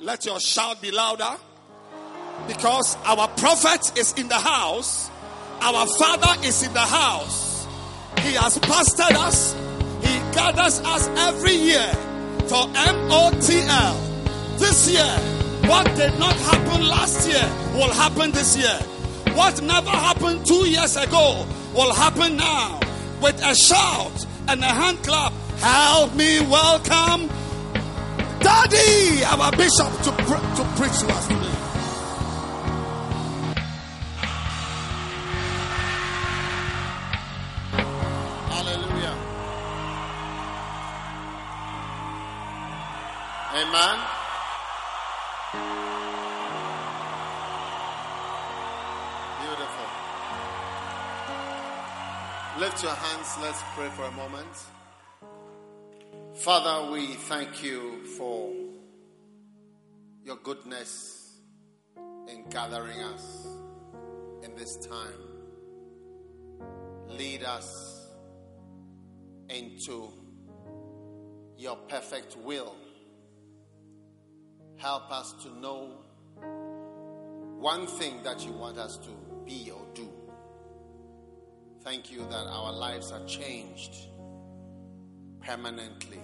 Let your shout be louder. Because our prophet is in the house. Our Father is in the house. He has pastored us. He gathers us every year for MOTL. This year, what did not happen last year will happen this year. What never happened 2 years ago will happen now. With a shout and a hand clap, help me welcome Daddy, our bishop, to preach to us today. Hallelujah. Amen. Beautiful. Lift your hands. Let's pray for a moment. Father, we thank you for your goodness in gathering us in this time. Lead us into your perfect will. Help us to know one thing that you want us to be or do. Thank you that our lives are changed permanently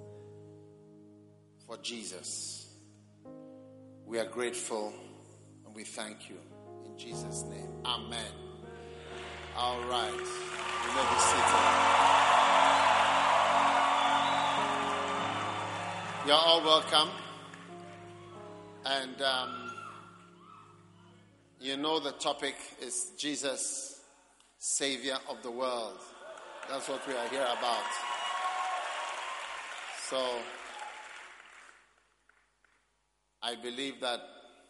for Jesus. We are grateful and we thank you. In Jesus' name, amen. All right, you may be seated. You're all welcome. And you know the topic is Jesus, Savior of the world. That's what we are here about. So, I believe that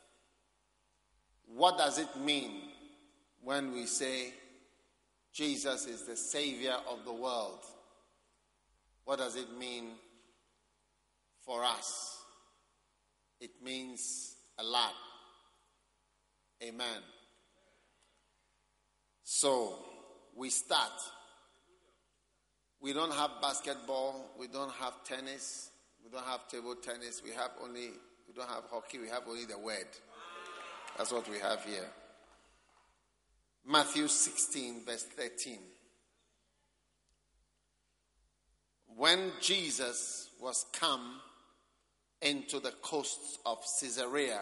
what does it mean when we say Jesus is the Savior of the world? What does it mean for us? It means a lot. Amen. So, we start. We don't have basketball. We don't have tennis. We don't have table tennis. We don't have hockey. We have only the word. That's what we have here. Matthew 16, verse 13. When Jesus was come into the coasts of Caesarea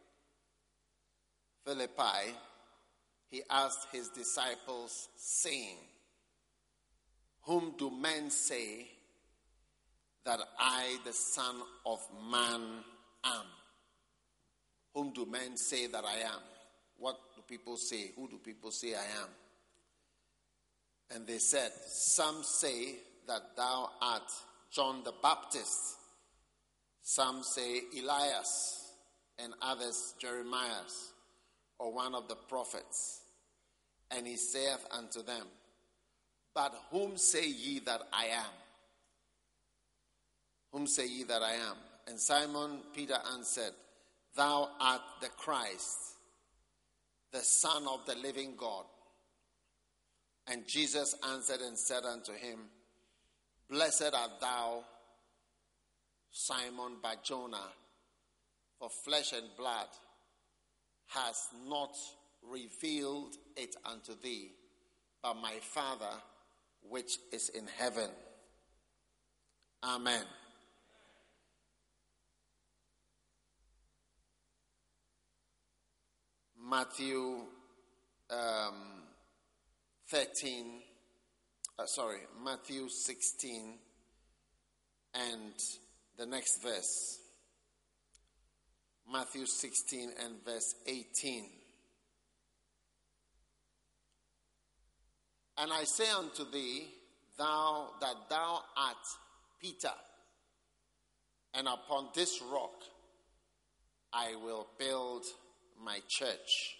Philippi, he asked his disciples, saying, whom do men say that I, the Son of Man, am? Whom do men say that I am? What do people say? Who do people say I am? And they said, some say that thou art John the Baptist. Some say Elias, and others Jeremiah, or one of the prophets. And he saith unto them, but whom say ye that I am? Whom say ye that I am? And Simon Peter answered, thou art the Christ, the Son of the living God. And Jesus answered and said unto him, blessed art thou, Simon Bar-Jonah, for flesh and blood has not revealed it unto thee, but my Father which is in heaven. Amen. Matthew 16 and the next verse. Matthew 16 and verse 18. And I say unto thee, thou art Peter, and upon this rock I will build my church,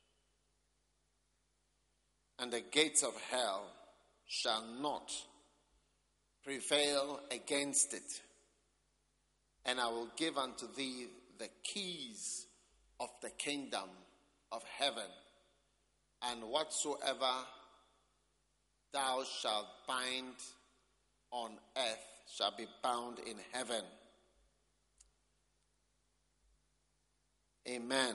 and the gates of hell shall not prevail against it. And I will give unto thee the keys of the kingdom of heaven, and whatsoever thou shalt bind on earth shall be bound in heaven, Amen.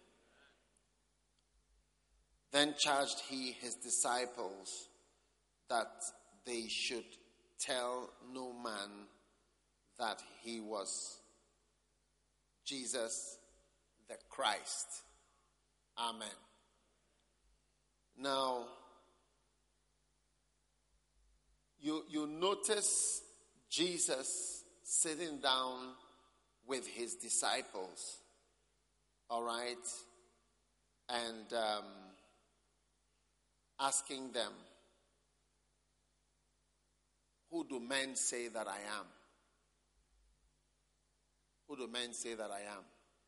Then charged he his disciples that they should tell no man that he was Jesus the Christ. Amen. Now, you notice Jesus sitting down with his disciples, all right, and asking them, who do men say that I am? Who do men say that I am?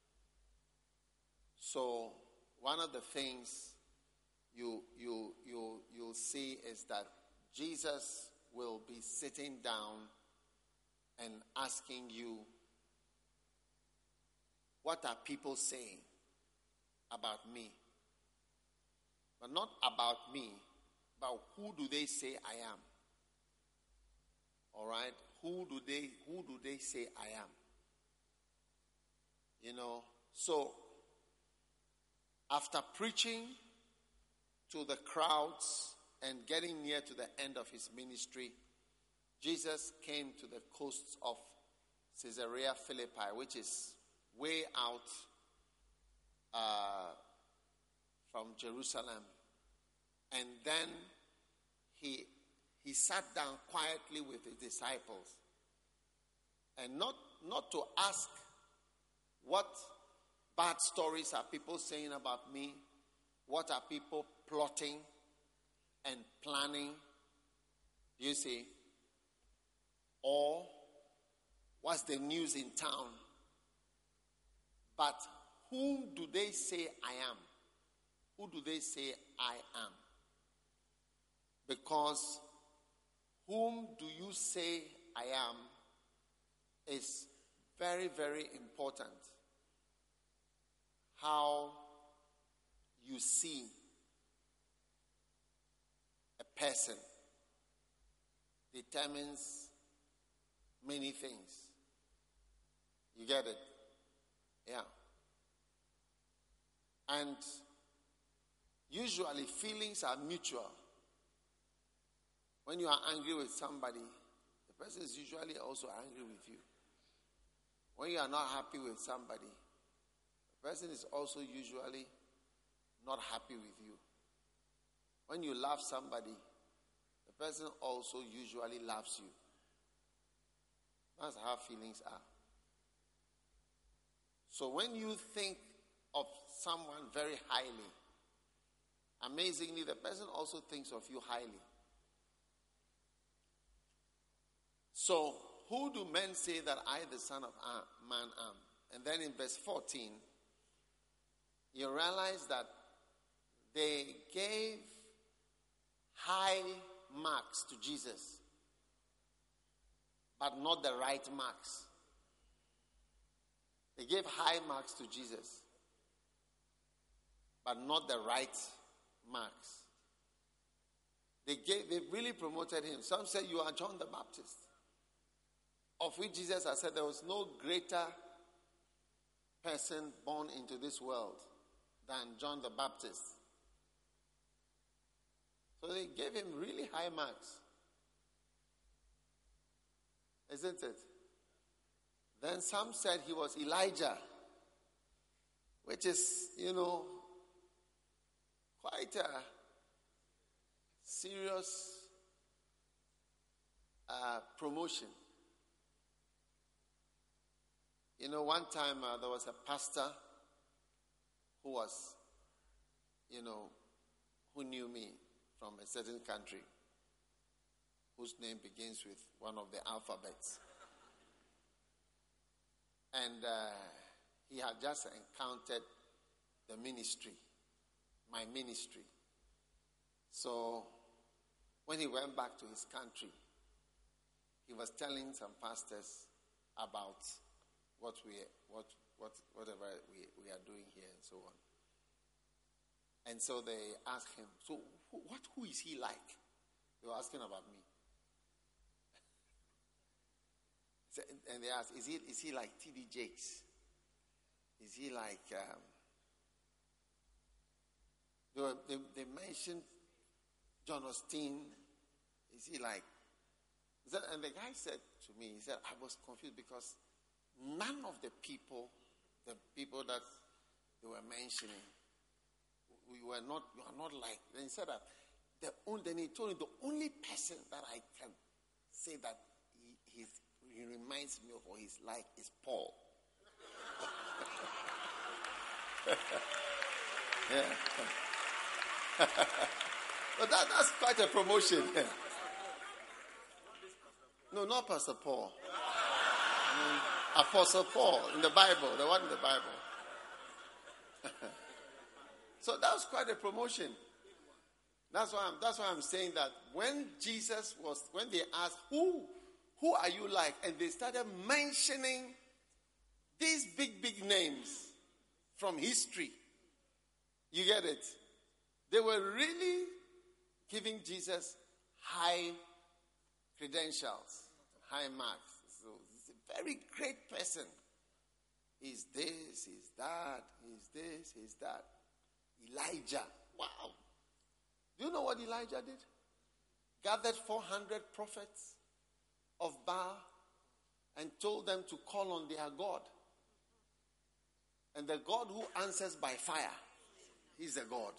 So one of the things you'll see is that Jesus will be sitting down and asking you, what are people saying about me? But not about me, but who do they say I am? All right? Who do they say I am? You know, so after preaching to the crowds and getting near to the end of his ministry, Jesus came to the coasts of Caesarea Philippi, which is way out from Jerusalem. And then he sat down quietly with his disciples, and not to ask what bad stories are people saying about me, what are people plotting and planning, you see, or what's the news in town, but whom do they say I am? Who do they say I am? Because whom do you say I am is very, very important. How you see a person determines many things. You get it? Yeah. And usually feelings are mutual. When you are angry with somebody, the person is usually also angry with you. When you are not happy with somebody, the person is also usually not happy with you. When you love somebody, the person also usually loves you. That's how feelings are. So when you think of someone very highly, amazingly, the person also thinks of you highly. So, who do men say that I, the Son of Man, am? And then in verse 14, you realize that they gave high marks to Jesus, but not the right marks. They gave high marks to Jesus, but not the right marks. They really promoted him. Some said, you are John the Baptist. Of which Jesus has said there was no greater person born into this world than John the Baptist. So they gave him really high marks. Isn't it? Then some said he was Elijah, which is, quite a serious promotion. One time there was a pastor who was, who knew me from a certain country, whose name begins with one of the alphabets. And he had just encountered the ministry, my ministry. So when he went back to his country, he was telling some pastors about whatever we are doing here and so on. And so they asked him, so who is he like? They were asking about me. And they asked, is he like T.D. Jakes? Is he like, they mentioned John Osteen. Is he like, and the guy said to me, he said, I was confused because none of the people that they were mentioning, you are not like. Then he said that then he told me the only person that I can say that he reminds me of or he's like is Paul. Yeah. But that's quite a promotion. No, not Pastor Paul. Apostle Paul in the Bible, the one in the Bible. So that was quite a promotion. That's why I'm saying that when they asked, who are you like? And they started mentioning these big names from history. You get it? They were really giving Jesus high credentials, high marks. So he's a very great person. He's this, he's that, he's this, he's that. Elijah. Wow. Do you know what Elijah did? Gathered 400 prophets of Baal and told them to call on their God. And the God who answers by fire, he's a God.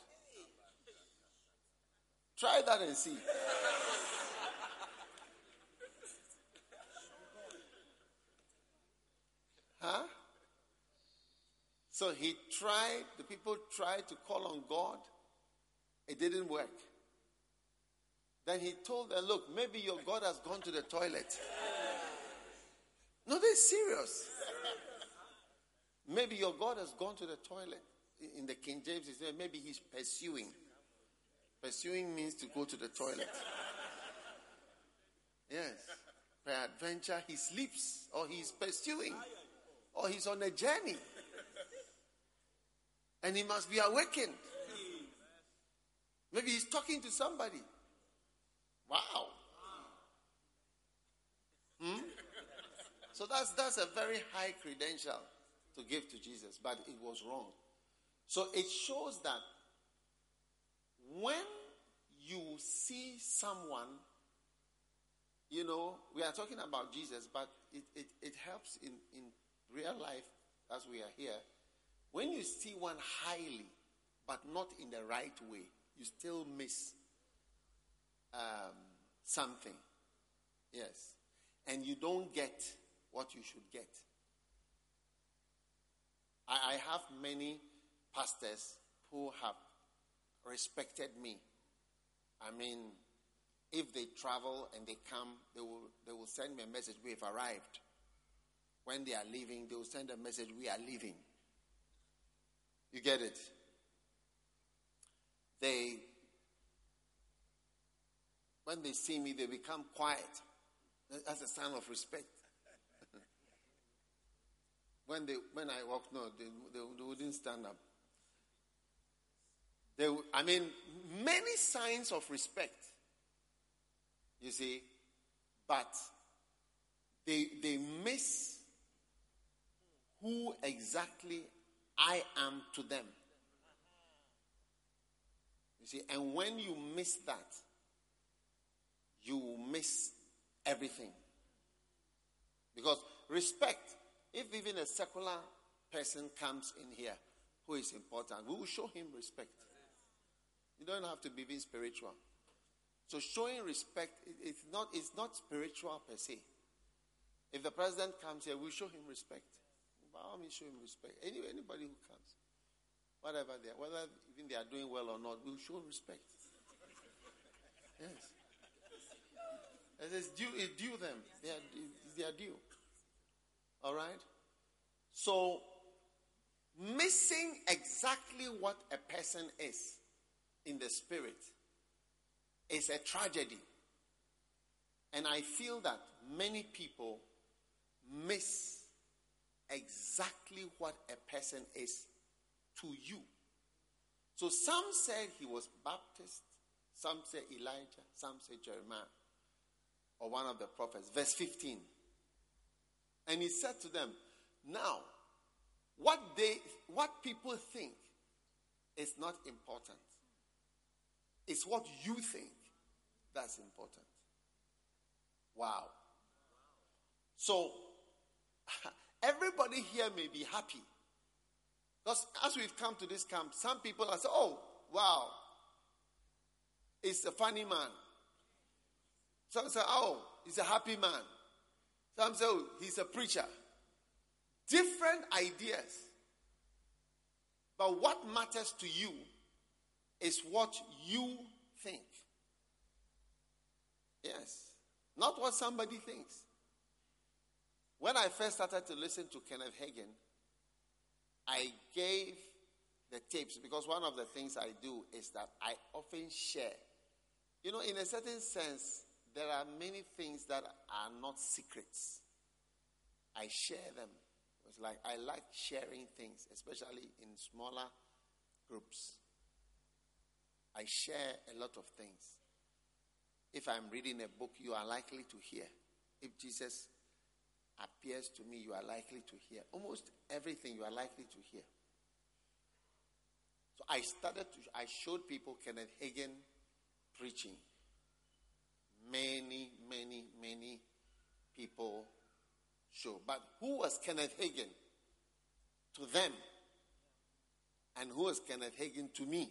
Try that and see. Huh? So the people tried to call on God. It didn't work. Then he told them, look, maybe your God has gone to the toilet. No, they're serious. Maybe your God has gone to the toilet. In the King James, he said maybe he's pursuing. Pursuing means to go to the toilet. Yes. Peradventure, he sleeps, or he's pursuing, or he's on a journey. And he must be awakened. Maybe he's talking to somebody. Wow. So that's a very high credential to give to Jesus, but it was wrong. So it shows that when you see someone, we are talking about Jesus, but it helps in real life as we are here. When you see one highly, but not in the right way, you still miss something. Yes. And you don't get what you should get. I have many pastors who have respected me. I mean, if they travel and they come, they will send me a message, we've arrived. When they are leaving, they will send a message, we are leaving. You get it? When they see me, they become quiet. That's a sign of respect. When I walk, no, they wouldn't stand up. Many signs of respect. You see, but they miss who exactly I am to them. You see, and when you miss that, you miss everything. Because respect, if even a secular person comes in here who is important, we will show him respect. You don't have to be even spiritual. So showing respect, it's not spiritual per se. If the president comes here, we'll show him respect. By all means, show him respect. Anybody who comes, whether even they are doing well or not, we'll show respect. Yes. It's due them. They are due. All right? So, missing exactly what a person is in the spirit is a tragedy. And I feel that many people miss exactly what a person is to you. So some said he was Baptist, some say Elijah, some say Jeremiah, or one of the prophets. Verse 15. And he said to them, now, what people think is not important. It's what you think that's important. Wow. So, everybody here may be happy. Because as we've come to this camp, some people are saying, oh, wow, he's a funny man. Some say, oh, he's a happy man. Some say, oh, he's a preacher. Different ideas. But what matters to you is what you think. Yes. Not what somebody thinks. When I first started to listen to Kenneth Hagin, I gave the tapes, because one of the things I do is that I often share. You know, in a certain sense, there are many things that are not secrets. I share them. It's like I like sharing things, especially in smaller groups. I share a lot of things. If I'm reading a book, you are likely to hear. If Jesus appears to me, you are likely to hear. Almost everything you are likely to hear. So I showed people Kenneth Hagin preaching. Many people show. But who was Kenneth Hagin to them? And who was Kenneth Hagin to me?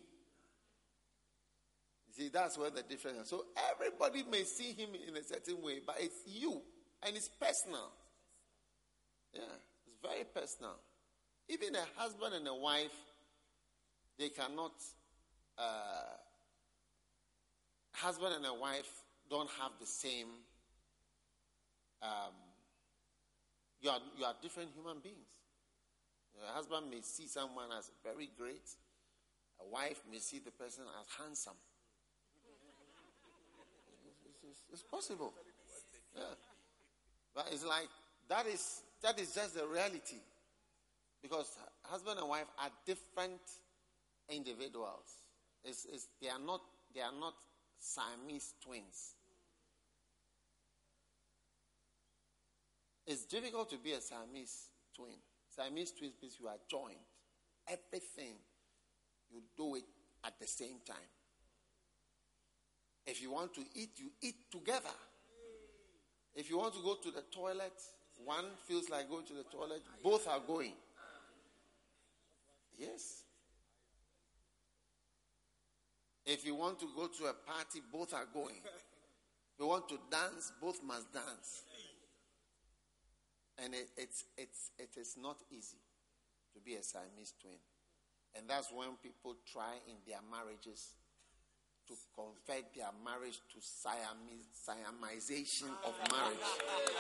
You see, that's where the difference is. So everybody may see him in a certain way, but it's you. And it's personal. Yeah, it's very personal. Even a husband and a wife, they cannot, husband and a wife don't have the same, you are different human beings. A husband may see someone as very great. A wife may see the person as handsome. It's possible. Yeah. But it's like, that is just the reality. Because husband and wife are different individuals. They are not Siamese twins. It's difficult to be a Siamese twin. Siamese twins means you are joined. Everything, you do it at the same time. If you want to eat, you eat together. If you want to go to the toilet, one feels like going to the toilet, both are going. Yes. If you want to go to a party, both are going. If you want to dance, both must dance. And it is not easy to be a Siamese twin. And that's when people try in their marriages to convert their marriage to Siamization of marriage.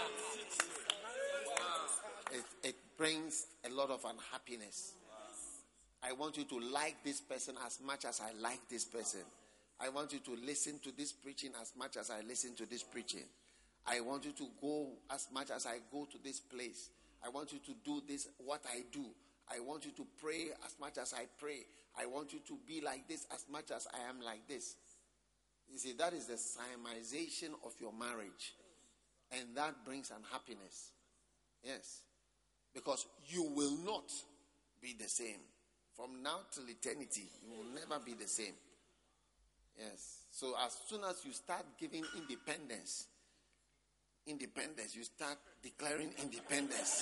It brings a lot of unhappiness. I want you to like this person as much as I like this person. I want you to listen to this preaching as much as I listen to this preaching. I want you to go as much as I go to this place. I want you to do this, what I do. I want you to pray as much as I pray. I want you to be like this as much as I am like this. You see, that is the Siamization of your marriage. And that brings unhappiness. Yes. Because you will not be the same. From now till eternity, you will never be the same. Yes. So as soon as you start giving independence, you start declaring independence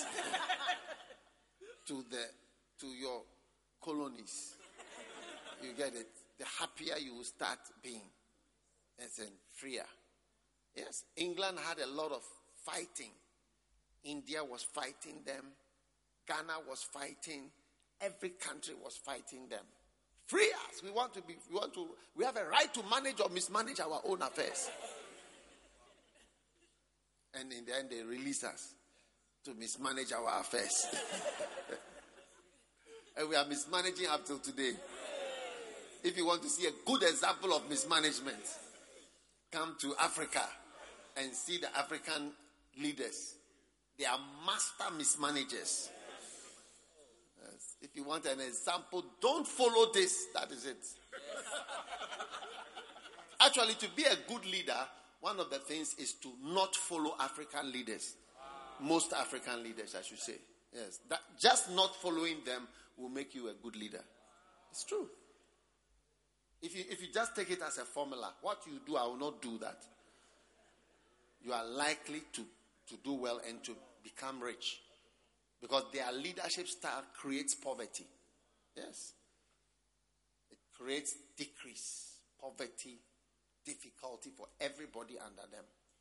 to your colonies. You get it? The happier you will start being. And freer. Yes. England had a lot of fighting. India was fighting them. Ghana was fighting. Every country was fighting them. Free us. We have a right to manage or mismanage our own affairs. And in the end, they release us to mismanage our affairs. And we are mismanaging up till today. If you want to see a good example of mismanagement, come to Africa and see the African leaders. They are master mismanagers. Yes. If you want an example, don't follow this. That is it. Actually, to be a good leader, one of the things is to not follow African leaders. Most African leaders, I should say. Yes. That just not following them will make you a good leader. It's true. If you just take it as a formula, what you do, I will not do that. You are likely to do well and to become rich. Because their leadership style creates poverty. Yes. It creates decrease, poverty, difficulty for everybody under them.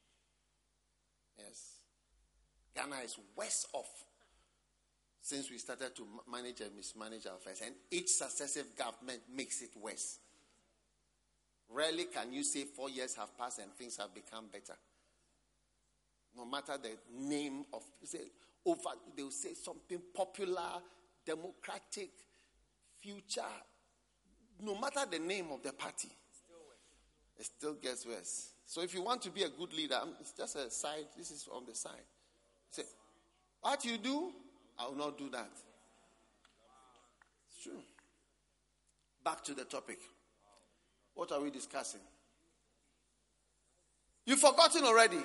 Yes. Ghana is worse off since we started to manage and mismanage our affairs. And each successive government makes it worse. Rarely can you say 4 years have passed and things have become better. No matter the name of, they will say something popular, democratic, future. No matter the name of the party, it still gets worse. So if you want to be a good leader, it's just a side. This is on the side. Say, what you do, I will not do that. It's true. Back to the topic. What are we discussing? You've forgotten already.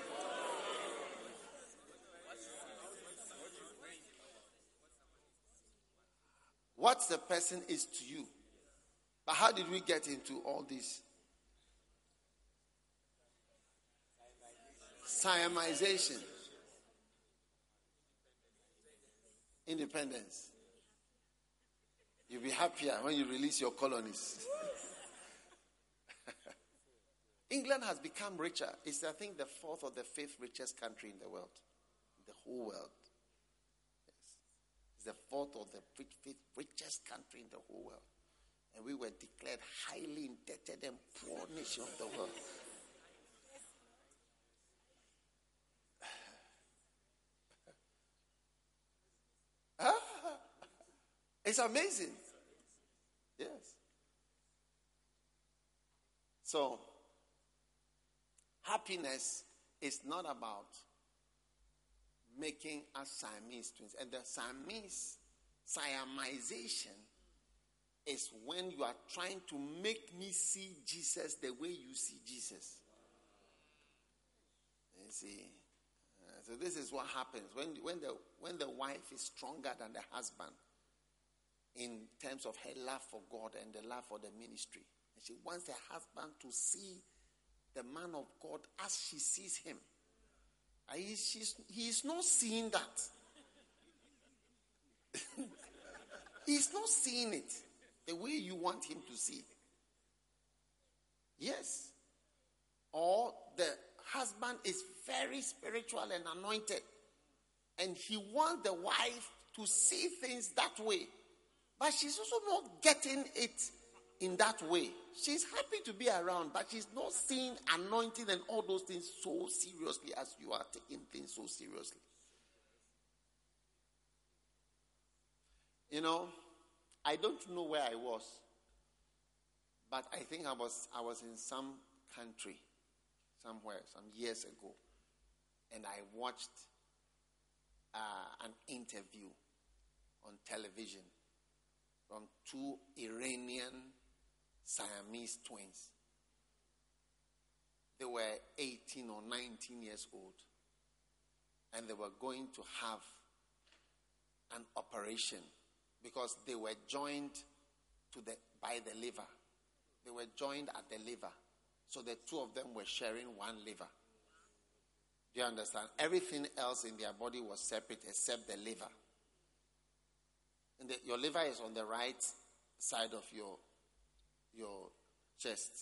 What the person is to you. But how did we get into all this? Siamization. Independence. You'll be happier when you release your colonies. England has become richer. It's, I think, the 4th or the 5th richest country in the world. The whole world. Yes. It's the 4th or the 5th richest country in the whole world. And we were declared highly indebted and poor nation of the world. It's amazing. Yes. So, happiness is not about making us Siamese twins. And the Siamization is when you are trying to make me see Jesus the way you see Jesus. You see? So this is what happens when the wife is stronger than the husband in terms of her love for God and the love for the ministry. And she wants her husband to see the man of God as she sees him. He is not seeing that. He's not seeing it the way you want him to see. Yes. Or the husband is very spiritual and anointed, and he wants the wife to see things that way. But she's also not getting it in that way. She's happy to be around, but she's not seeing anointing and all those things so seriously as you are taking things so seriously. You know, I don't know where I was, but I think I was in some country, somewhere, some years ago, and I watched an interview on television from 2 Iranian Siamese twins. They were 18 or 19 years old, and they were going to have an operation because they were joined by the liver. They were joined at the liver. So the 2 of them were sharing one liver. Do you understand? Everything else in their body was separate except the liver. And your liver is on the right side of your chest.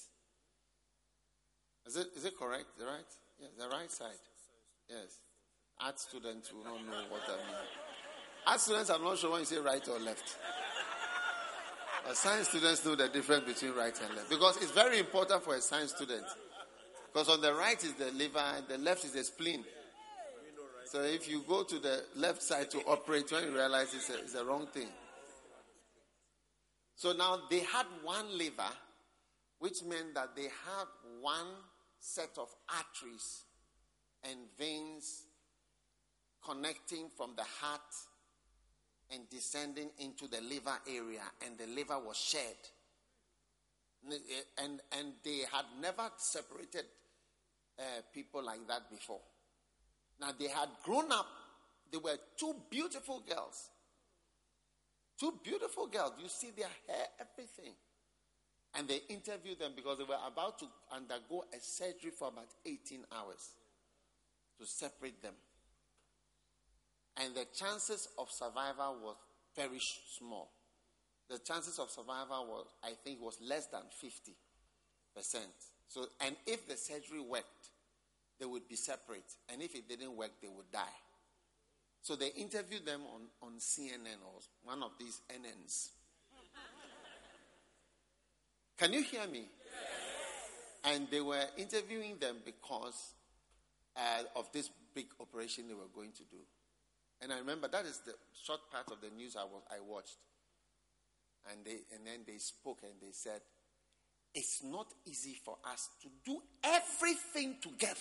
Is it correct? The right? Yes, the right side. Yes. Art students will not know what that means. Art students, I'm not sure when you say right or left. But science students know the difference between right and left. Because it's very important for a science student. Because on the right is the liver and the left is the spleen. So if you go to the left side to operate, when you realize it's a wrong thing. So now they had one liver, which meant that they had one set of arteries and veins connecting from the heart and descending into the liver area, and the liver was shared. And they had never separated people like that before. Now they had grown up They were two beautiful girls. Two beautiful girls. You see their hair, everything. And they interviewed them because they were about to undergo a surgery for about 18 hours to separate them. And the chances of survival was very small. The chances of survival was, I think, was less than 50%. So, and if the surgery worked, they would be separate. And if it didn't work, they would die. So they interviewed them on CNN or one of these NNs. Can you hear me? Yes. And they were interviewing them because of this big operation they were going to do. And I remember that is the short part of the news I watched. And then they spoke and they said, it's not easy for us to do everything together.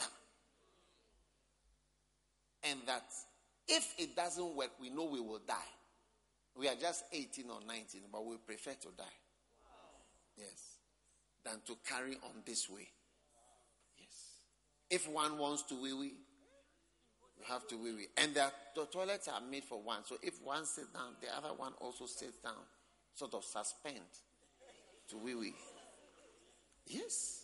And that if it doesn't work, we know we will die. We are just 18 or 19, but we prefer to die. Yes. Than to carry on this way. Yes. If one wants to wee-wee, you have to wee-wee. And the toilets are made for one. So if one sits down, the other one also sits down. Sort of suspend to wee-wee. Yes.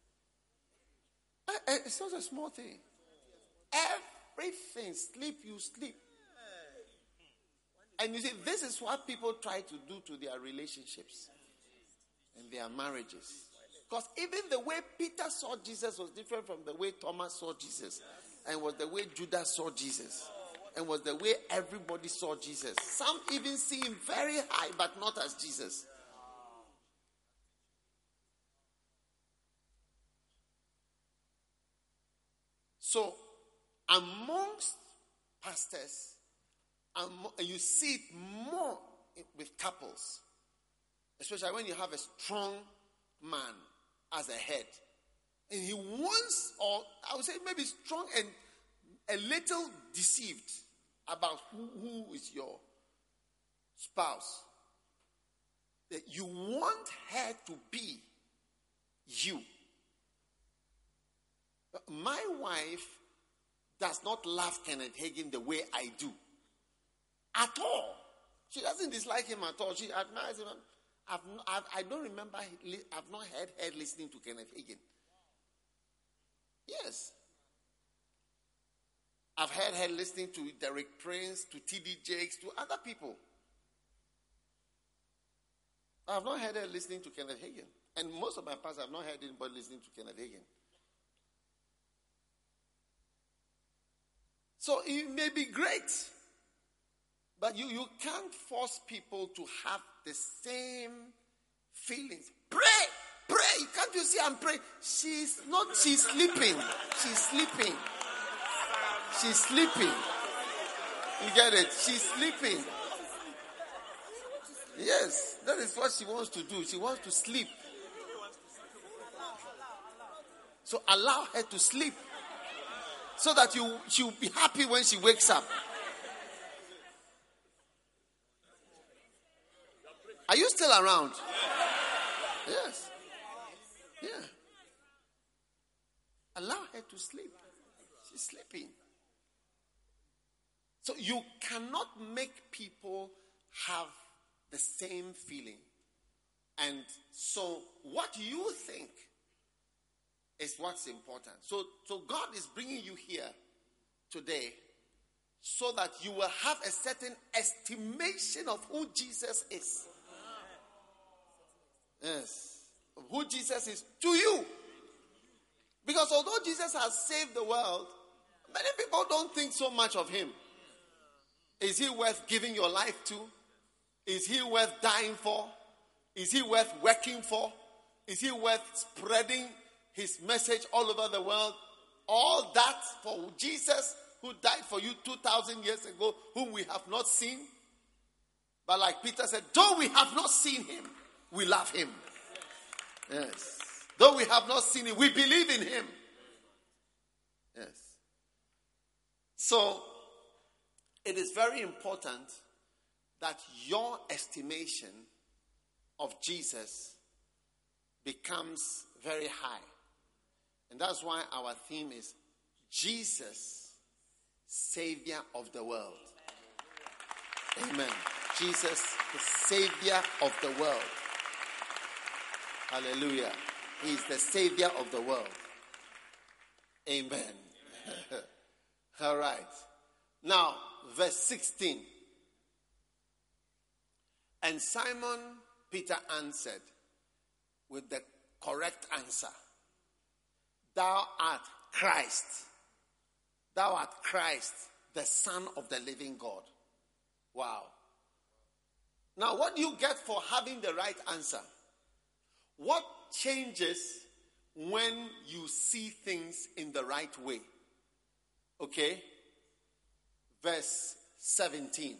It's not a small thing. Everything. Sleep, you sleep. And you see, this is what people try to do to their relationships and their marriages. Because even the way Peter saw Jesus was different from the way Thomas saw Jesus. And was the way Judas saw Jesus. And was the way everybody saw Jesus. Some even see him very high, but not as Jesus. So, amongst pastors, you see it more with couples. Especially when you have a strong man as a head. And he wants, or I would say maybe strong and a little deceived about who is your spouse. That you want her to be you. My wife does not love Kenneth Hagin the way I do. At all. She doesn't dislike him at all. She admires him. I don't remember, I've not heard her listening to Kenneth Hagin. Yes. I've heard her listening to Derek Prince, to T.D. Jakes, to other people. I've not heard her listening to Kenneth Hagin. And most of my pastors have not heard anybody listening to Kenneth Hagin. So it may be great, but you can't force people to have the same feelings. Pray! Can't you see I'm praying? She's sleeping. She's sleeping. She's sleeping. You get it? She's sleeping. Yes, that is what she wants to do. She wants to sleep. So allow her to sleep. So that she'll be happy when she wakes up. Are you still around? Yes. Yeah. Allow her to sleep. She's sleeping. So you cannot make people have the same feeling. And so what you think is what's important. So God is bringing you here today so that you will have a certain estimation of who Jesus is. Yes. Who Jesus is to you. Because although Jesus has saved the world, many people don't think so much of him. Is he worth giving your life to? Is he worth dying for? Is he worth working for? Is he worth spreading his message all over the world? All that for Jesus who died for you 2,000 years ago, whom we have not seen. But like Peter said, though we have not seen him, we love him. Yes. Though we have not seen him, we believe in him. Yes. So, it is very important that your estimation of Jesus becomes very high. And that's why our theme is Jesus Savior of the world. Amen. Jesus, the Savior of the world. Hallelujah. He is the Savior of the world. Amen. All right. Now, verse 16. And Simon Peter answered with the correct answer. Thou art Christ. Thou art Christ, the Son of the living God. Wow. Now, what do you get for having the right answer? What changes when you see things in the right way? Okay? Verse 17.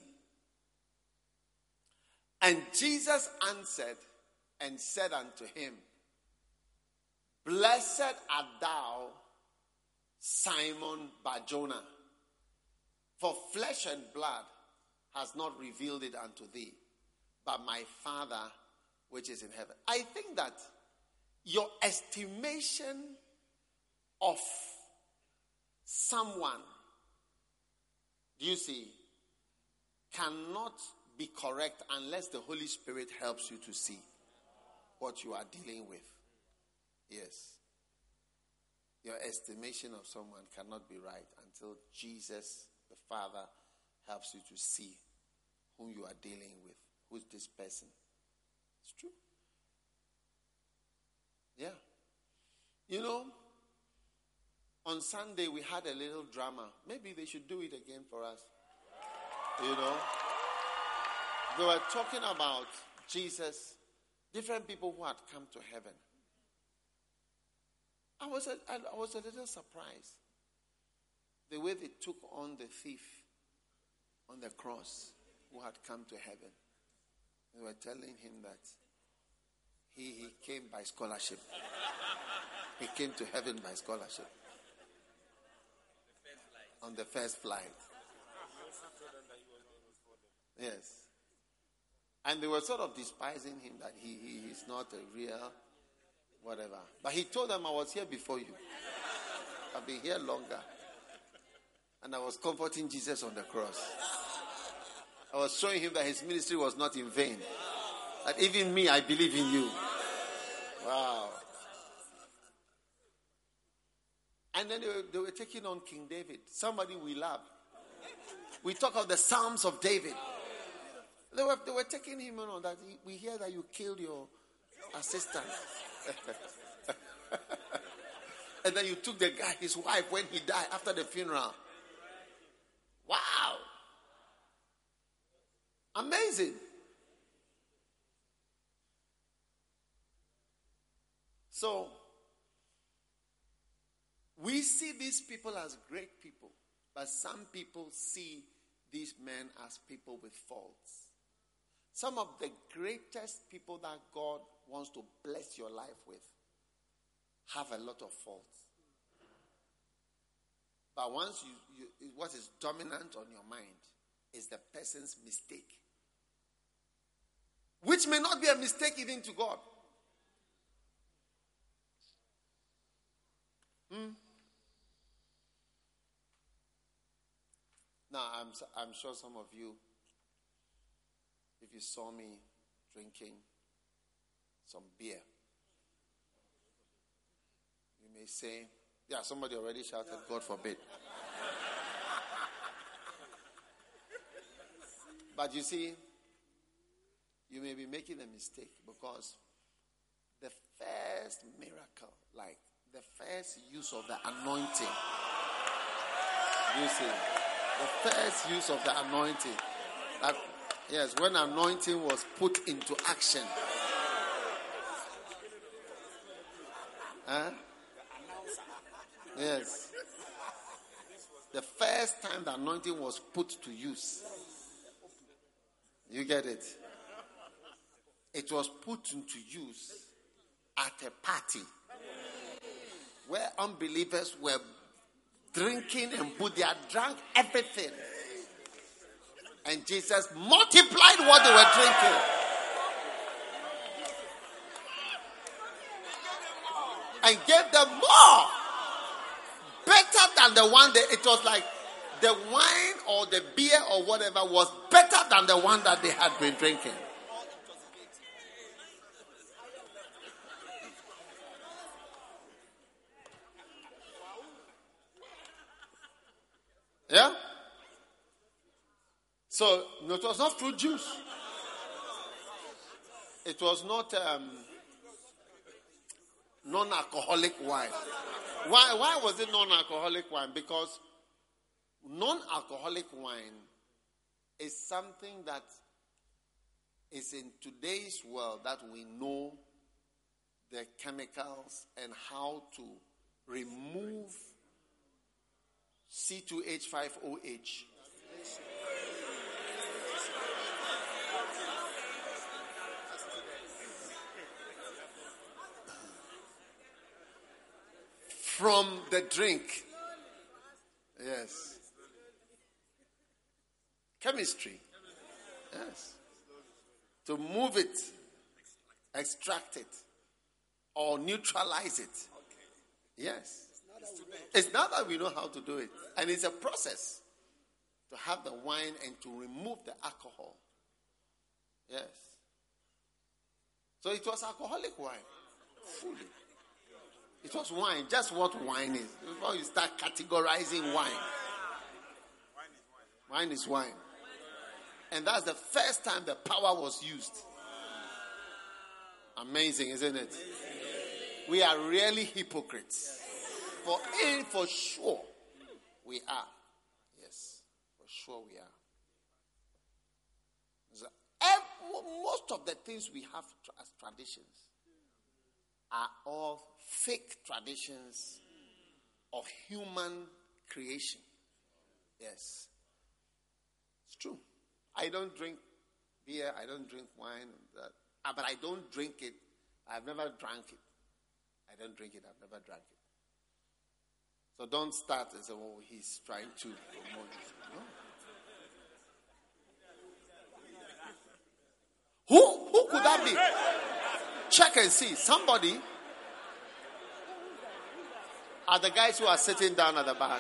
And Jesus answered and said unto him, Blessed art thou, Simon Bar-Jonah, for flesh and blood has not revealed it unto thee, but my Father which is in heaven. I think that your estimation of someone, do you see, cannot be correct unless the Holy Spirit helps you to see what you are dealing with. Yes. Your estimation of someone cannot be right until Jesus, the Father, helps you to see whom you are dealing with. Who's this person? It's true. Yeah. You know, on Sunday we had a little drama. Maybe they should do it again for us. You know, they were talking about Jesus, different people who had come to heaven. I was a little surprised the way they took on the thief on the cross who had come to heaven. They were telling him that he came by scholarship. He came to heaven by scholarship. On the first flight. Yes. And they were sort of despising him that he is not a real whatever. But he told them, I was here before you. I've been here longer. And I was comforting Jesus on the cross. I was showing him that his ministry was not in vain. That even me, I believe in you. Wow. And then they were taking on King David. Somebody we love. We talk of the Psalms of David. They were taking him on that. We hear that you killed your assistant. And then you took the guy, his wife, when he died after the funeral. Wow. Amazing. So, we see these people as great people, but some people see these men as people with faults. Some of the greatest people that God wants to bless your life with have a lot of faults. But once what is dominant on your mind is the person's mistake, which may not be a mistake even to God. Now, I'm sure some of you, if you saw me drinking some beer, you may say, yeah, somebody already shouted, God forbid. But you see, you may be making a mistake because the first miracle, like the first use of the anointing, you see, the first use of the anointing, that, yes, when anointing was put into action. Huh? Yes. The first time the anointing was put to use. You get it? It was put into use at a party where unbelievers were drinking and they had drunk everything. And Jesus multiplied what they were drinking. And gave them more. Better than the one that it was like the wine or the beer or whatever was better than the one that they had been drinking. Yeah? So it was not fruit juice. It was not non-alcoholic wine. Why was it non-alcoholic wine? Because non-alcoholic wine is something that is in today's world that we know the chemicals and how to remove C2H5OH. From the drink. Yes. Chemistry. Yes. To move it, extract it, or neutralize it. Yes. It's not that we know how to do it. And it's a process to have the wine and to remove the alcohol. Yes. So it was alcoholic wine. Fully. It was wine, just what wine is. Before you start categorizing wine. Wine is wine. And that's the first time the power was used. Amazing, isn't it? We are really hypocrites. For sure, we are. Yes, for sure we are. So, most of the things we have as traditions are all fake traditions of human creation. Yes. It's true. I don't drink beer. I don't drink wine. But I don't drink it. I've never drank it. I don't drink it. I've never drank it. So don't start and say, oh, he's trying to promote it. No. Who could that be? Check and see. Somebody are the guys who are sitting down at the back.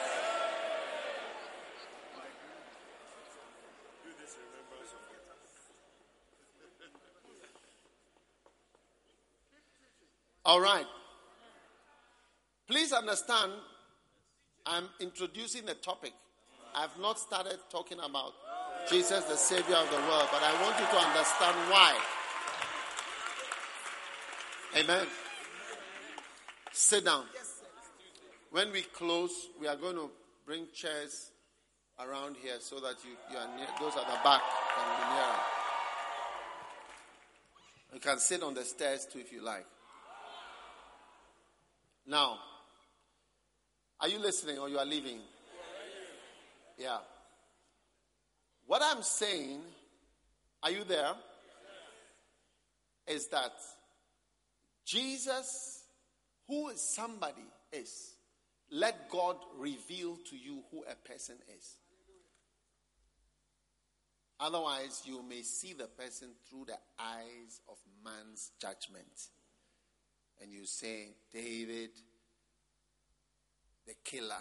All right. Please understand, I'm introducing a topic. I've not started talking about Jesus, the Savior of the world, but I want you to understand why. Amen. Sit down. When we close, we are going to bring chairs around here so that you are near. Those at the back can be nearer. You can sit on the stairs too if you like. Now, are you listening or you are leaving? Yeah. What I'm saying, are you there? Is that Jesus, who is somebody, is. Let God reveal to you who a person is. Otherwise, you may see the person through the eyes of man's judgment. And you say, David, the killer,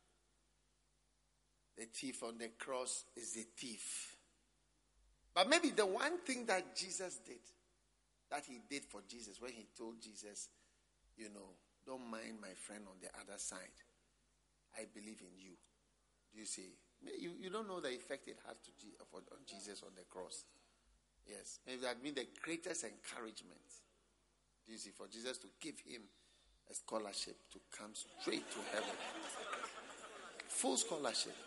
the thief on the cross is a thief. But maybe the one thing that Jesus did, that he did for Jesus, when he told Jesus, don't mind my friend on the other side. I believe in you. Do you see? You don't know the effect it had on Jesus on the cross. Yes. Maybe that been the greatest encouragement. Do you see? For Jesus to give him a scholarship to come straight to heaven. Full scholarship.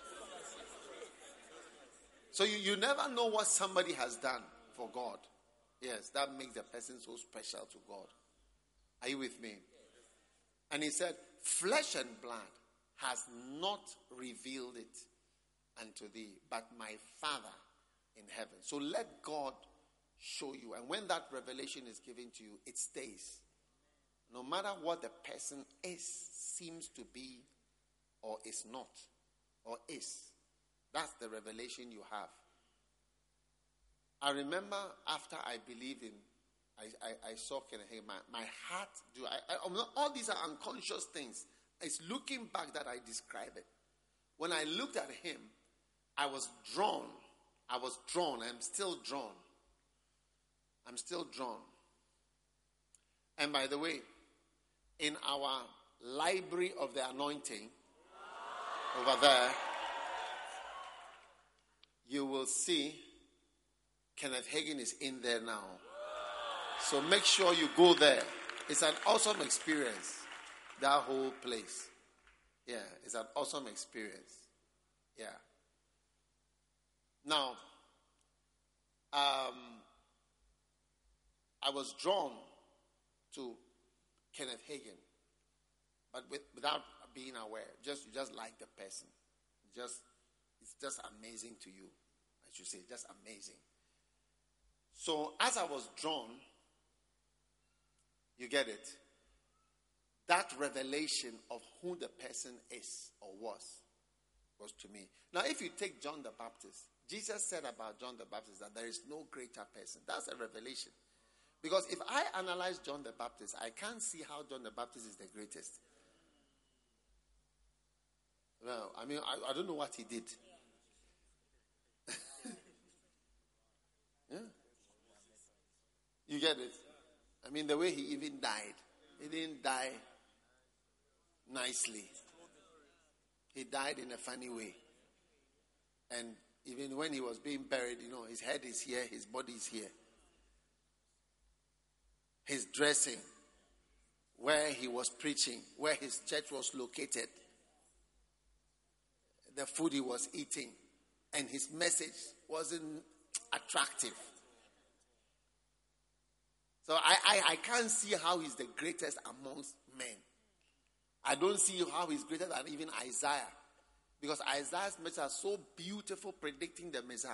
So you never know what somebody has done for God. Yes, that makes the person so special to God. Are you with me? And he said, flesh and blood has not revealed it unto thee, but my Father in heaven. So let God show you. And when that revelation is given to you, it stays. No matter what the person is, seems to be, or is not, or is. That's the revelation you have. I remember after I believed in, I saw my heart, all these are unconscious things. It's looking back that I describe it. when I looked at him, I was drawn. I'm still drawn. I'm still drawn. And by the way, in our library of the anointing, over there, you will see Kenneth Hagin is in there now. So make sure you go there. It's an awesome experience, that whole place. Yeah, it's an awesome experience. Yeah. Now, I was drawn to Kenneth Hagin, but without being aware. You just like the person. It's just amazing to you. I should say, just amazing. So as I was drawn, you get it? That revelation of who the person is or was to me. Now, if you take John the Baptist, Jesus said about John the Baptist that there is no greater person. That's a revelation. Because if I analyze John the Baptist, I can't see how John the Baptist is the greatest. Well, I mean, I don't know what he did. Yeah. You get it? I mean, the way he even died. He didn't die nicely. He died in a funny way. And even when he was being buried, his head is here, his body is here. His dressing, where he was preaching, where his church was located, the food he was eating, and his message wasn't attractive. So I can't see how he's the greatest amongst men. I don't see how he's greater than even Isaiah. Because Isaiah's message is so beautiful, predicting the Messiah.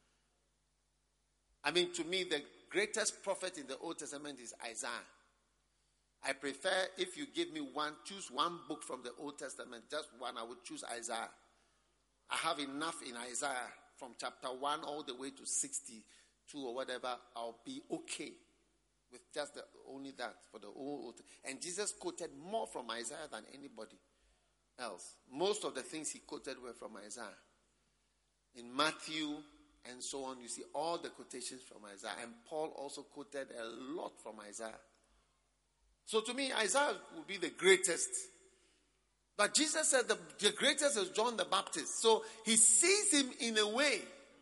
I mean, to me, the greatest prophet in the Old Testament is Isaiah. I prefer, if you give me choose one book from the Old Testament, just one, I would choose Isaiah. I have enough in Isaiah from chapter 1 all the way to 62 or whatever. I'll be okay with just only that for the whole. And Jesus quoted more from Isaiah than anybody else. Most of the things he quoted were from Isaiah. In Matthew and so on, you see all the quotations from Isaiah. And Paul also quoted a lot from Isaiah. So to me, Isaiah would be the greatest. But Jesus said the greatest is John the Baptist. So he sees him in a way.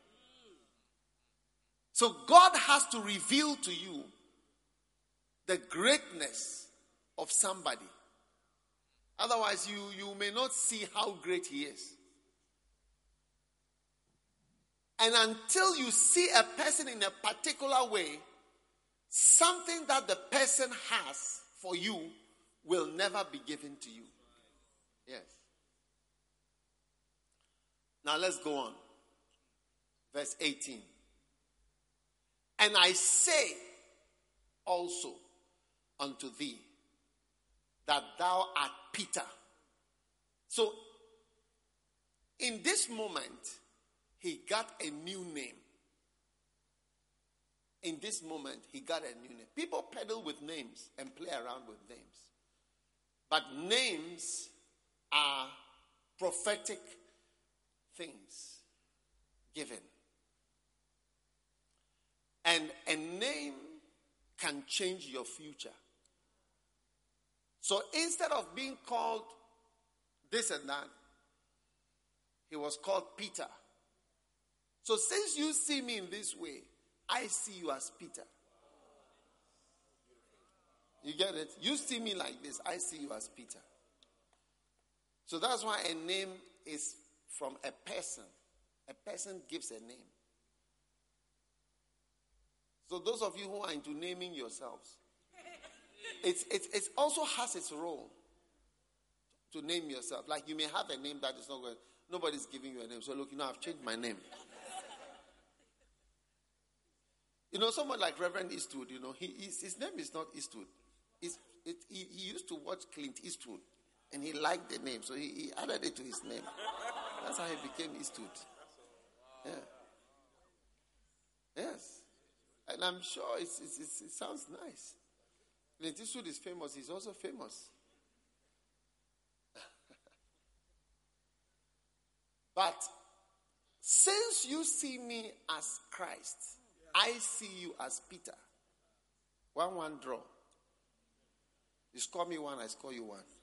So God has to reveal to you the greatness of somebody. Otherwise, you may not see how great he is. And until you see a person in a particular way, something that the person has for you will never be given to you. Yes. Now let's go on. Verse 18. And I say also unto thee that thou art Peter. So, in this moment, he got a new name. In this moment, he got a new name. People peddle with names and play around with names. But names are prophetic things given. And a name can change your future. So instead of being called this and that, he was called Peter. So since you see me in this way, I see you as Peter. You get it? You see me like this, I see you as Peter. So that's why a name is from a person. A person gives a name. So those of you who are into naming yourselves, it also has its role to name yourself. Like you may have a name that is not good. Nobody's giving you a name. So look, I've changed my name. Someone like Reverend Eastwood, his name is not Eastwood. He used to watch Clint Eastwood. And he liked the name. So he added it to his name. That's how he became Eastwood. Yeah. Yes. And I'm sure it sounds nice. Clint Eastwood is famous. He's also famous. But since you see me as Christ, I see you as Peter. 1-1 draw. You score me one, I score you one.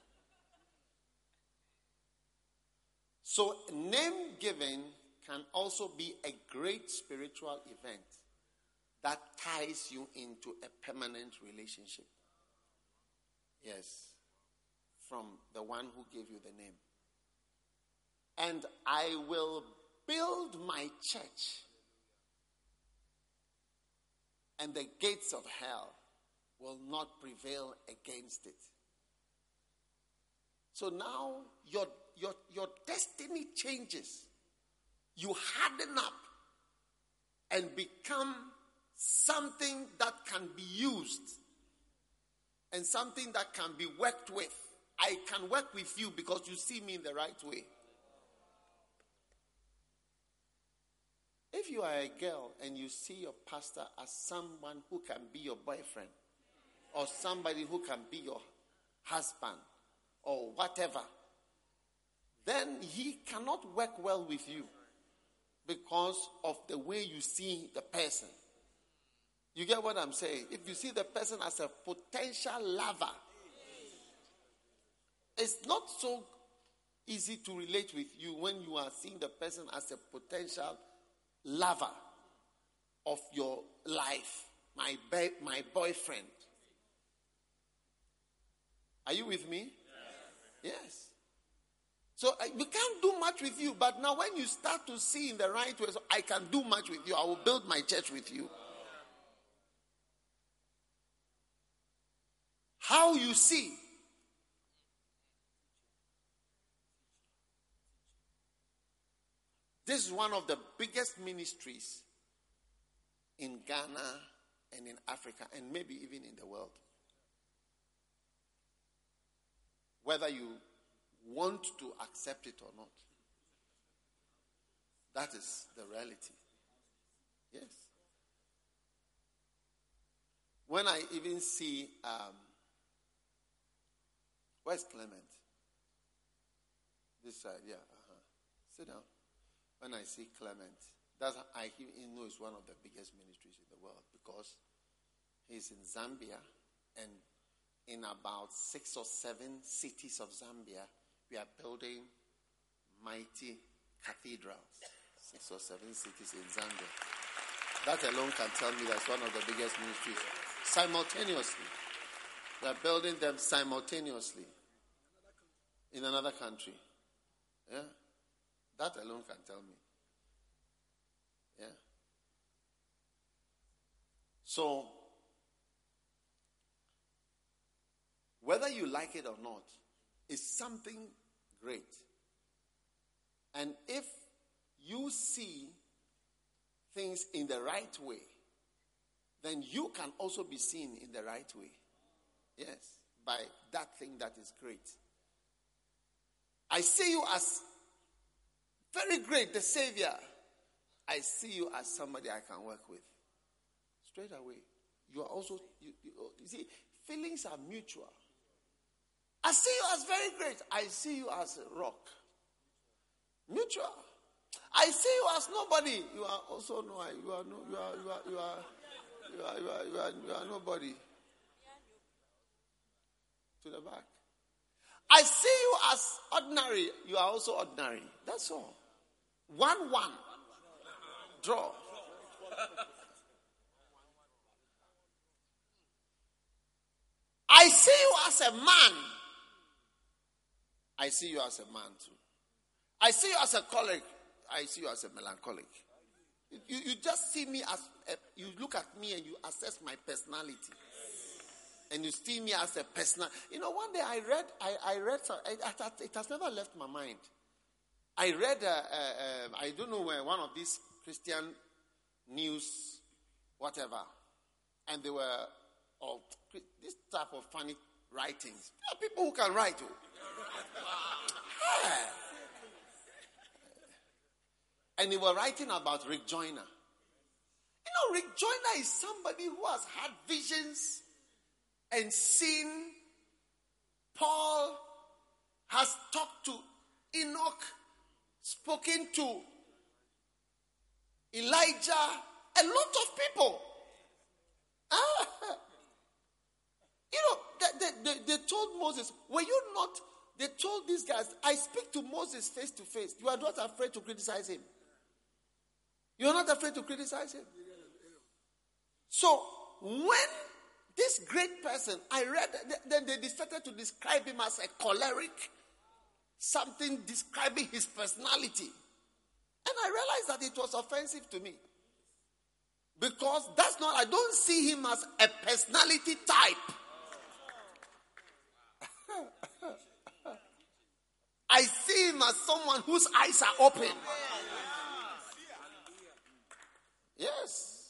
So name giving can also be a great spiritual event that ties you into a permanent relationship. Yes. From the one who gave you the name. And I will build my church, and the gates of hell will not prevail against it. So now your destiny changes. You harden up and become something that can be used and something that can be worked with. I can work with you because you see me in the right way. If you are a girl and you see your pastor as someone who can be your boyfriend or somebody who can be your husband or whatever, then he cannot work well with you because of the way you see the person. You get what I'm saying? If you see the person as a potential lover, it's not so easy to relate with you when you are seeing the person as a potential lover of your life, my boyfriend. Are you with me? Yes. So we can't do much with you, but now when you start to see in the right way, so I can do much with you. I will build my church with you. How you see. This is one of the biggest ministries in Ghana and in Africa and maybe even in the world. Whether you want to accept it or not. That is the reality. Yes. When I even see, where's Clement? This side, yeah. Sit down. When I see Clement, I know it's one of the biggest ministries in the world because he's in Zambia, and in about 6 or 7 cities of Zambia, we are building mighty cathedrals. 6 or 7 cities in Zambia. That alone can tell me that's one of the biggest ministries. Simultaneously. We are building them simultaneously in another country. Yeah. That alone can tell me. Yeah. So, whether you like it or not, it's something great. And if you see things in the right way, then you can also be seen in the right way. Yes, by that thing that is great. I see you as very great, the Savior. I see you as somebody I can work with. Straight away. You are also, you see, feelings are mutual. I see you as very great. I see you as a rock. Mutual. I see you as nobody. You are also no. You are nobody. To the back. I see you as ordinary. You are also ordinary. That's all. 1-1. Draw. I see you as a man. I see you as a man too. I see you as a choleric. I see you as a melancholic. You just see me as, you look at me and you assess my personality. And you see me as a personal. You know, one day I read, it has never left my mind. I read, I don't know where, one of these Christian news, whatever. And they were all this type of funny writings. There are people who can write. Yeah. And they were writing about Rick Joyner. You know, Rick Joyner is somebody who has had visions and seen. Paul has talked to Enoch, spoken to Elijah, a lot of people. They told Moses, were you not? They told these guys, I speak to Moses face to face. You are not afraid to criticize him. You are not afraid to criticize him. So, when this great person, I read, then they started to describe him as a choleric, something describing his personality. And I realized that it was offensive to me. Because I don't see him as a personality type. I see him as someone whose eyes are open. Yes.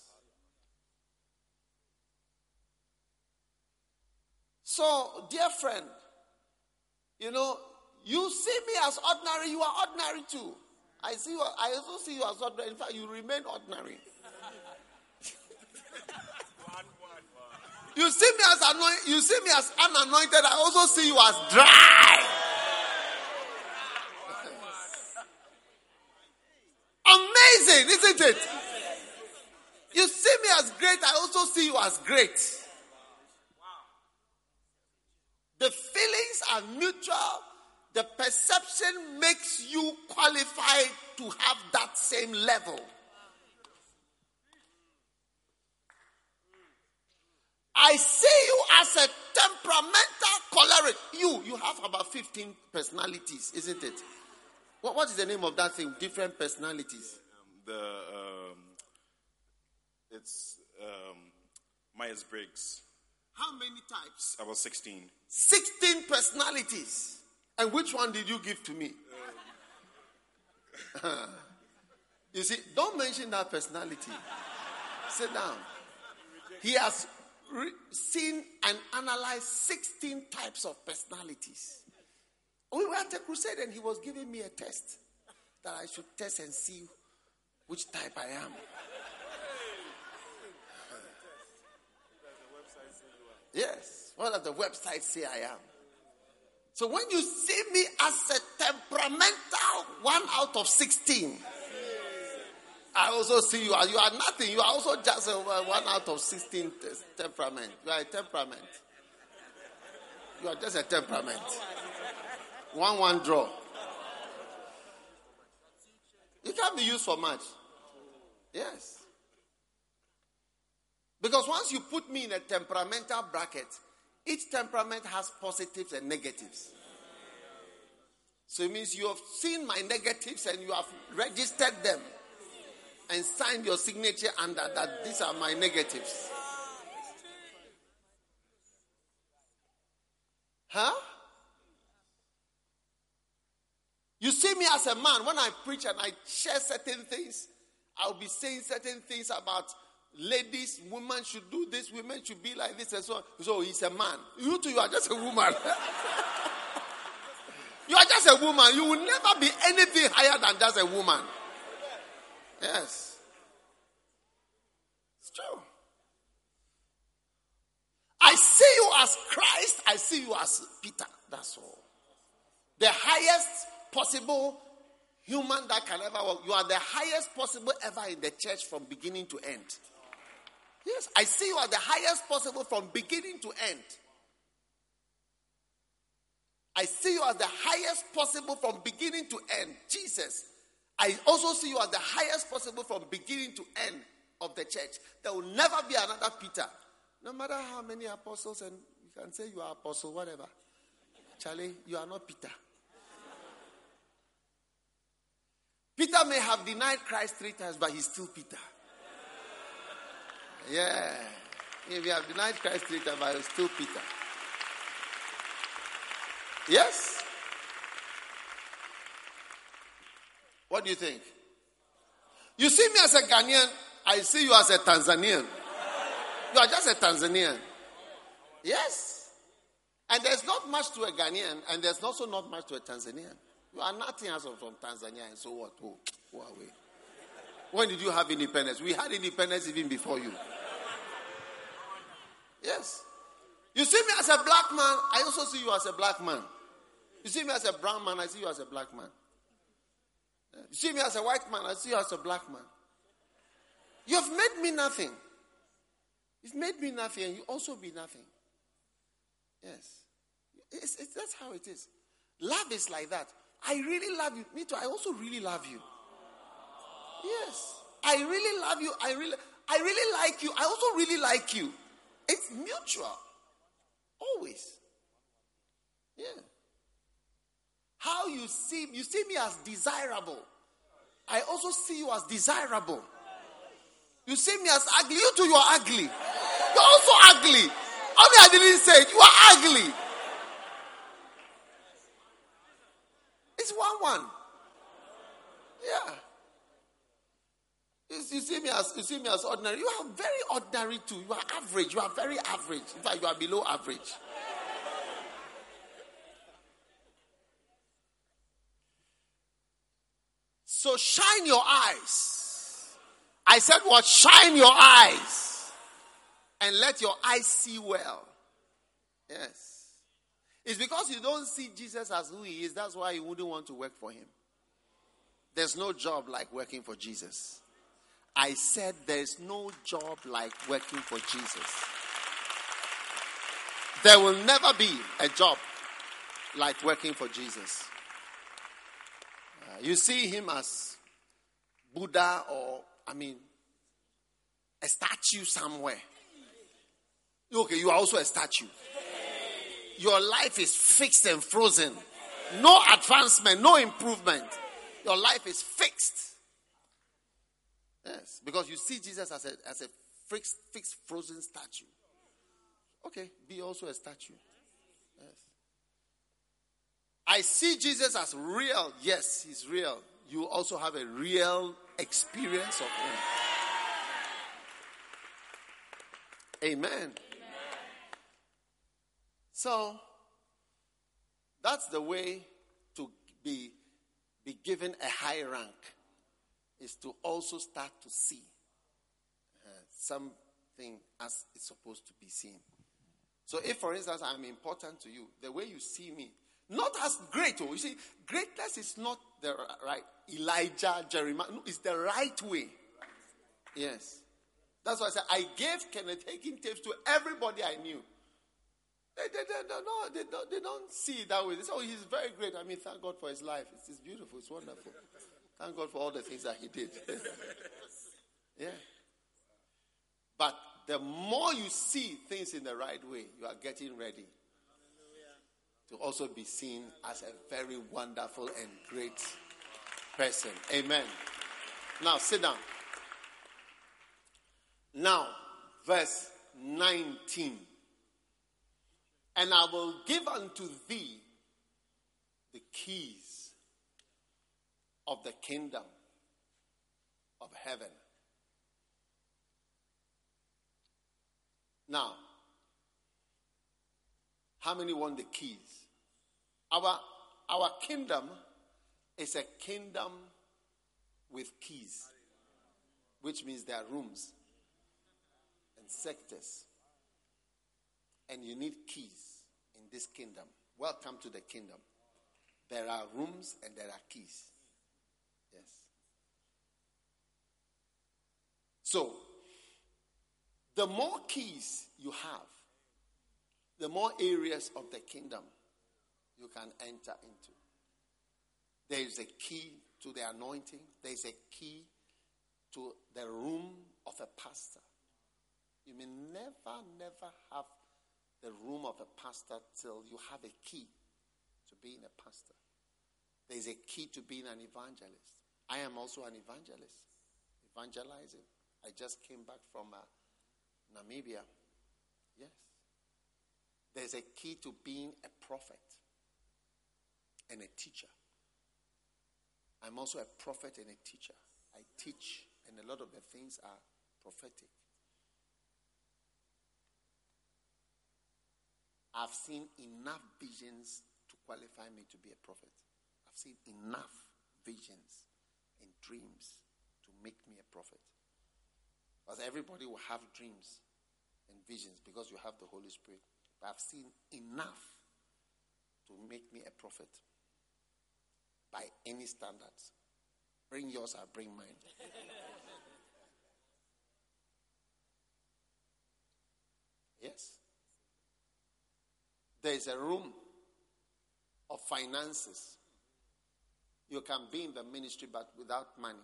So, dear friend, you see me as ordinary, you are ordinary too. I also see you as ordinary. In fact, you remain ordinary. You see me as unanointed. I also see you as dry. Amazing, isn't it? You see me as great. I also see you as great. The feelings are mutual. The perception makes you qualified to have that same level. I see you as a temperamental choleric. You have about 15 personalities, isn't it? What is the name of that thing? Different personalities. It's Myers-Briggs. How many types? About 16. 16 personalities. And which one did you give to me? You see, don't mention that personality. Sit down. He has seen and analyzed 16 types of personalities. We were at a crusade and he was giving me a test that I should test and see which type I am. Yes, what does the website say I am? So when you see me as a temperamental 1 out of 16, I also see you as you are nothing. You are also just a 1 out of 16 temperament. You are a temperament. You are just a temperament. 1-1 draw. You can't be used for much. Yes. Because once you put me in a temperamental bracket, each temperament has positives and negatives. So it means you have seen my negatives and you have registered them and signed your signature under that these are my negatives. Huh? You see me as a man, when I preach and I share certain things, I'll be saying certain things about ladies, women should do this, women should be like this and so on. So he's a man. You too, you are just a woman. You are just a woman. You will never be anything higher than just a woman. Yes. It's true. I see you as Christ. I see you as Peter. That's all. The highest possible human that can ever work. You are the highest possible ever in the church from beginning to end. Yes, I see you as the highest possible from beginning to end. I see you as the highest possible from beginning to end. Jesus. I also see you as the highest possible from beginning to end of the church. There will never be another Peter. No matter how many apostles, and you can say you are apostle, whatever. Charlie, you are not Peter. Peter may have denied Christ 3 times, but he's still Peter. Yeah. If you have denied Christ 3 times, but he's still Peter. Yes? What do you think? You see me as a Ghanaian, I see you as a Tanzanian. You are just a Tanzanian. Yes. And there's not much to a Ghanaian, and there's also not much to a Tanzanian. You are nothing as from Tanzania, and so what? Oh, who are we? When did you have independence? We had independence even before you. Yes. You see me as a black man, I also see you as a black man. You see me as a brown man, I see you as a black man. You see me as a white man, I see you as a black man. You have made me nothing. You've made me nothing, and you also be nothing. Yes. That's how it is. Love is like that. I really love you. Me too. I also really love you. Yes. I really love you. I really like you. I also really like you. It's mutual. Always. Yeah. How you see me as desirable. I also see you as desirable. You see me as ugly. You too, you are ugly. You're also ugly. Only I didn't say it. You are ugly. It's 1-1. Yeah. You see me as ordinary. You are very ordinary too. You are average. You are very average. In fact, you are below average. So shine your eyes. I said what? Shine your eyes. And let your eyes see well. Yes. It's because you don't see Jesus as who he is. That's why you wouldn't want to work for him. There's no job like working for Jesus. I said there's no job like working for Jesus. There will never be a job like working for Jesus. You see him as Buddha or, a statue somewhere. Okay, you are also a statue. Your life is fixed and frozen. No advancement, no improvement. Your life is fixed. Yes, because you see Jesus as a fixed frozen statue. Okay, be also a statue. Yes. I see Jesus as real. Yes, he's real. You also have a real experience of him. Amen. So, that's the way to be given a high rank, is to also start to see something as it's supposed to be seen. So if, for instance, I'm important to you, the way you see me, not as great. You see, greatness is not the right Elijah, Jeremiah. No, it's the right way. Yes. That's why I said I gave Kenneth Hagin tapes to everybody I knew. They don't see it that way. They say, oh, he's very great. Thank God for his life. It's beautiful. It's wonderful. Thank God for all the things that he did. Yeah. But the more you see things in the right way, you are getting ready to also be seen as a very wonderful and great person. Amen. Now, sit down. Now, verse 19. And I will give unto thee the keys of the kingdom of heaven. Now, how many want the keys? Our kingdom is a kingdom with keys, which means there are rooms and sectors. And you need keys in this kingdom. Welcome to the kingdom. There are rooms and there are keys. Yes. So, the more keys you have, the more areas of the kingdom you can enter into. There is a key to the anointing. There is a key to the room of a pastor. You may never have the room of a pastor till you have a key to being a pastor. There is a key to being an evangelist. I am also an evangelist, evangelizing. I just came back from Namibia. Yes. There's a key to being a prophet and a teacher. I'm also a prophet and a teacher. I teach, and a lot of the things are prophetic. I've seen enough visions to qualify me to be a prophet. I've seen enough visions and dreams to make me a prophet. Because everybody will have dreams and visions because you have the Holy Spirit. But I've seen enough to make me a prophet by any standards. Bring yours, I'll bring mine. Yes. There is a room of finances. You can be in the ministry but without money.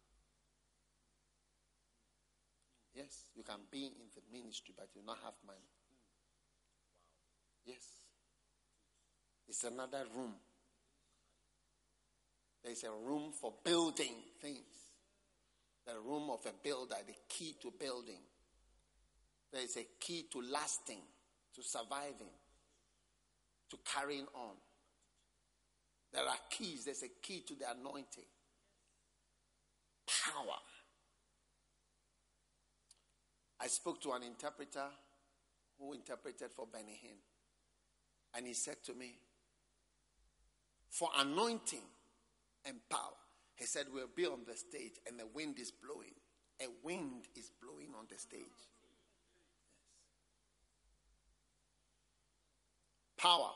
Yes, you can be in the ministry but you not have money. Yes. It's another room. There's a room for building things. The room of a builder, the key to building. There is a key to lasting, to surviving, to carrying on. There are keys. There's a key to the anointing. Power. I spoke to an interpreter who interpreted for Benny Hinn. And he said to me, for anointing and power, he said, we'll be on the stage and the wind is blowing. A wind is blowing on the stage. Yes. Power.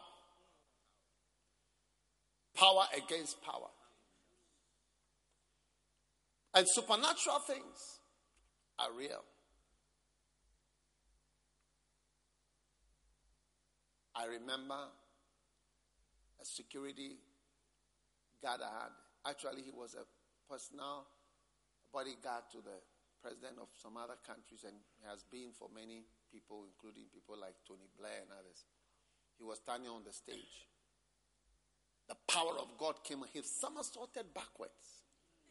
Power against power. And supernatural things are real. I remember a security guard I had. Actually, he was a personal bodyguard to the president of some other countries, and he has been for many people, including people like Tony Blair and others. He was standing on the stage. The power of God came and he somersaulted backwards.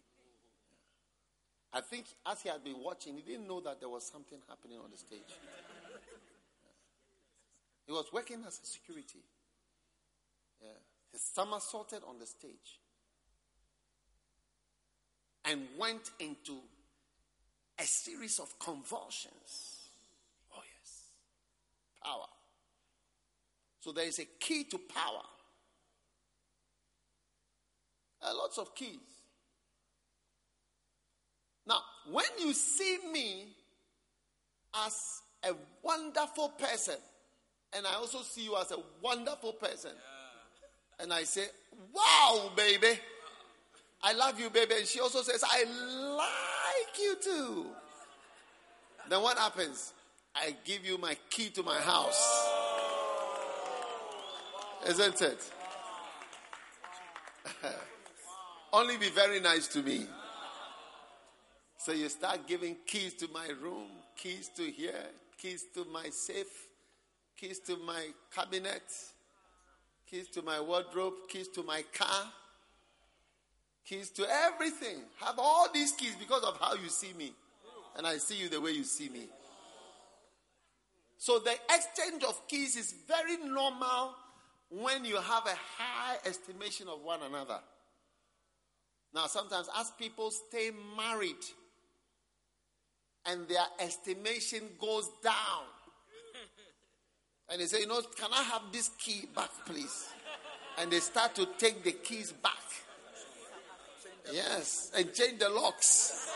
I think as he had been watching, he didn't know that there was something happening on the stage. He was working as a security. Yeah. He somersaulted on the stage and went into a series of convulsions. Oh yes. Power. So there is a key to power. There are lots of keys. Now, when you see me as a wonderful person, and I also see you as a wonderful person, and I say, wow, baby, I love you, baby, and she also says, I like you too, then what happens? I give you my key to my house. Isn't it? Only be very nice to me. So you start giving keys to my room, keys to here, keys to my safe, keys to my cabinet, keys to my wardrobe, keys to my car, keys to everything. Have all these keys because of how you see me. And I see you the way you see me. So the exchange of keys is very normal when you have a high estimation of one another. Now, sometimes as people stay married and their estimation goes down, and they say, can I have this key back, please? And they start to take the keys back. Yes, and change the locks.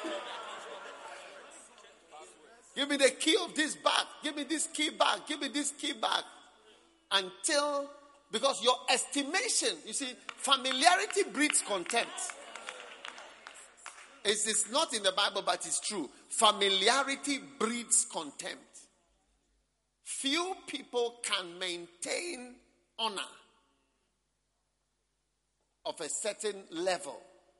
Give me the key of this back. Give me this key back. Give me this key back. Until, because your estimation, you see, familiarity breeds contempt. It's not in the Bible, but it's true. Familiarity breeds contempt. Few people can maintain honor of a certain level.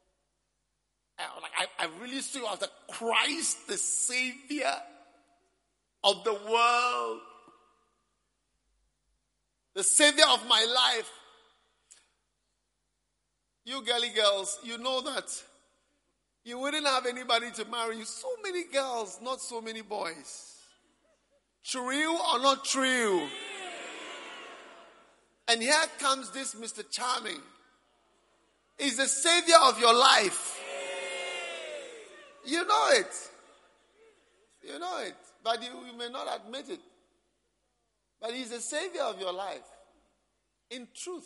I really see you as the Christ, the Savior of the world, the Savior of my life. You girly girls, you know that you wouldn't have anybody to marry you. So many girls, not so many boys. True or not true? And here comes this Mr. Charming. He's the Savior of your life. You know it. You know it. But you may not admit it. But he's the Savior of your life. In truth.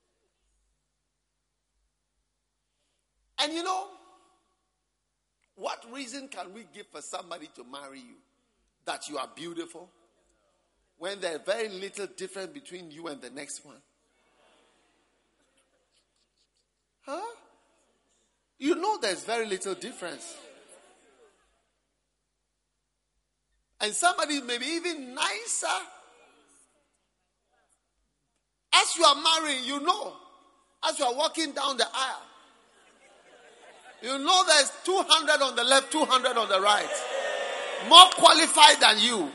And you know, what reason can we give for somebody to marry you? That you are beautiful? When there's very little difference between you and the next one. Huh? You know there's very little difference. And somebody may be even nicer. As you are marrying, you know. As you are walking down the aisle, you know there's 200 on the left, 200 on the right. More qualified than you.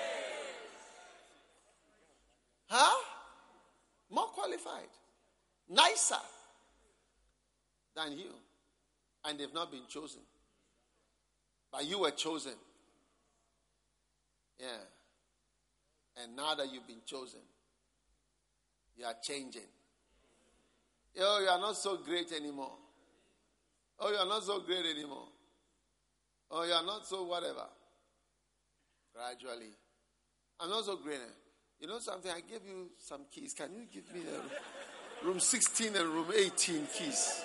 Huh? More qualified. Nicer than you. And they've not been chosen. But you were chosen. Yeah. And now that you've been chosen, you are changing. Oh, you are not so great anymore. Oh, you are not so great anymore. Oh, you are not so whatever. Gradually. I'm not so great. You know something? I gave you some keys. Can you give me the room 16 and room 18 keys?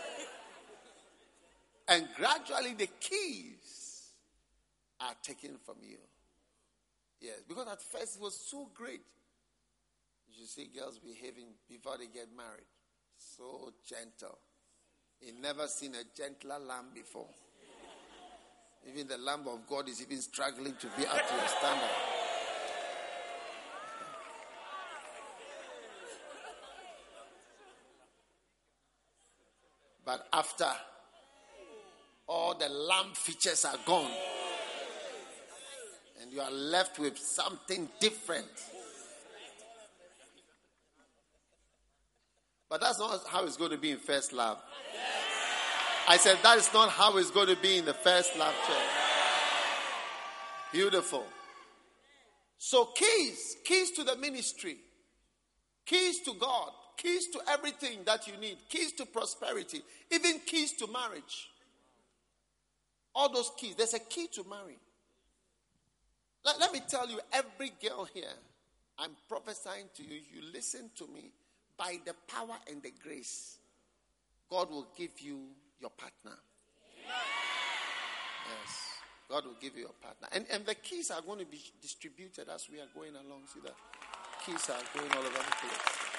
And gradually the keys are taken from you. Yes, because at first it was so great. You see girls behaving before they get married. So gentle. You've never seen a gentler lamb before. Even the Lamb of God is even struggling to be up to your standard. But after all the lamb features are gone, and you are left with something different. But that's not how it's going to be in First Love. I said that is not how it's going to be in the First Love Church. Beautiful. So keys to the ministry, keys to God, keys to everything that you need, keys to prosperity, even keys to marriage. All those keys. There's a key to marry. Let me tell you, every girl here, I'm prophesying to you, you listen to me, by the power and the grace, God will give you your partner. Yes. God will give you your partner. And the keys are going to be distributed as we are going along. See that? Keys are going all over the place.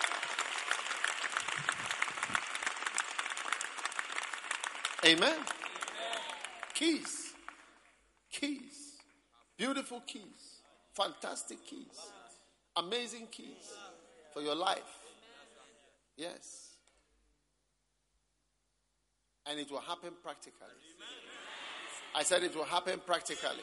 Amen. Keys. Keys. Beautiful keys. Fantastic keys. Amazing keys for your life. Yes. And it will happen practically. I said it will happen practically.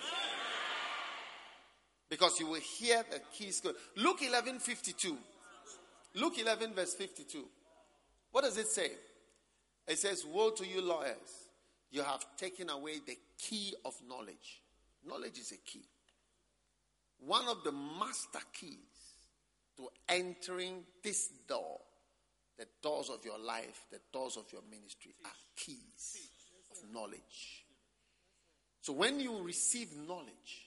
Because you will hear the keys go. Luke 11:52. Luke 11 verse 52. What does it say? It says, woe to you lawyers. You have taken away the key of knowledge. Knowledge is a key. One of the master keys to entering this door, the doors of your life, the doors of your ministry, are keys of knowledge. So when you receive knowledge,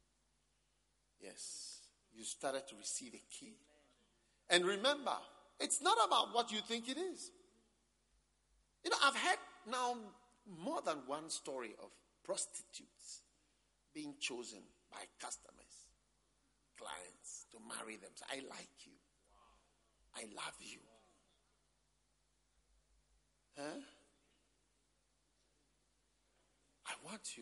yes, you started to receive a key. And remember, it's not about what you think it is. You know, I've heard now more than one story of prostitutes being chosen by customers, clients, to marry them. So I like you. I love you. Huh? I want you.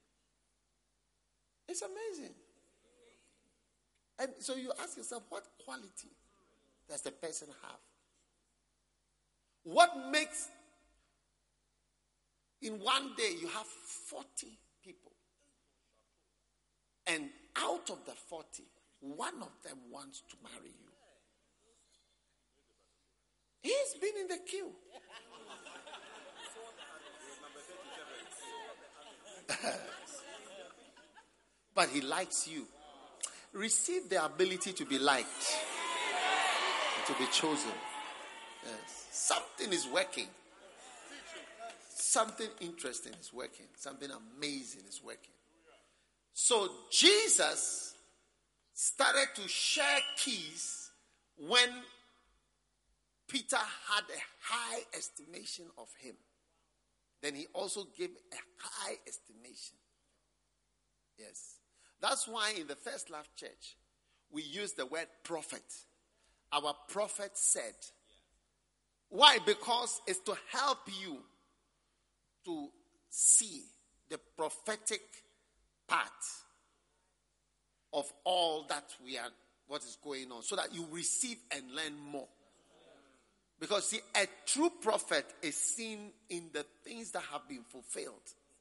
It's amazing. And so you ask yourself, what quality does the person have? What makes in one day you have 40 people, and out of the 40, one of them wants to marry you? He's been in the queue. But he likes you. Receive the ability to be liked and to be chosen. Yes. Something is working. Something interesting is working. Something amazing is working. So Jesus started to share keys when Peter had a high estimation of him. Then he also gave a high estimation. Yes. That's why in the First Love Church, we use the word prophet. Our prophet said. Why? Because it's to help you to see the prophetic part of all that what is going on, so that you receive and learn more. Because see, a true prophet is seen in the things that have been fulfilled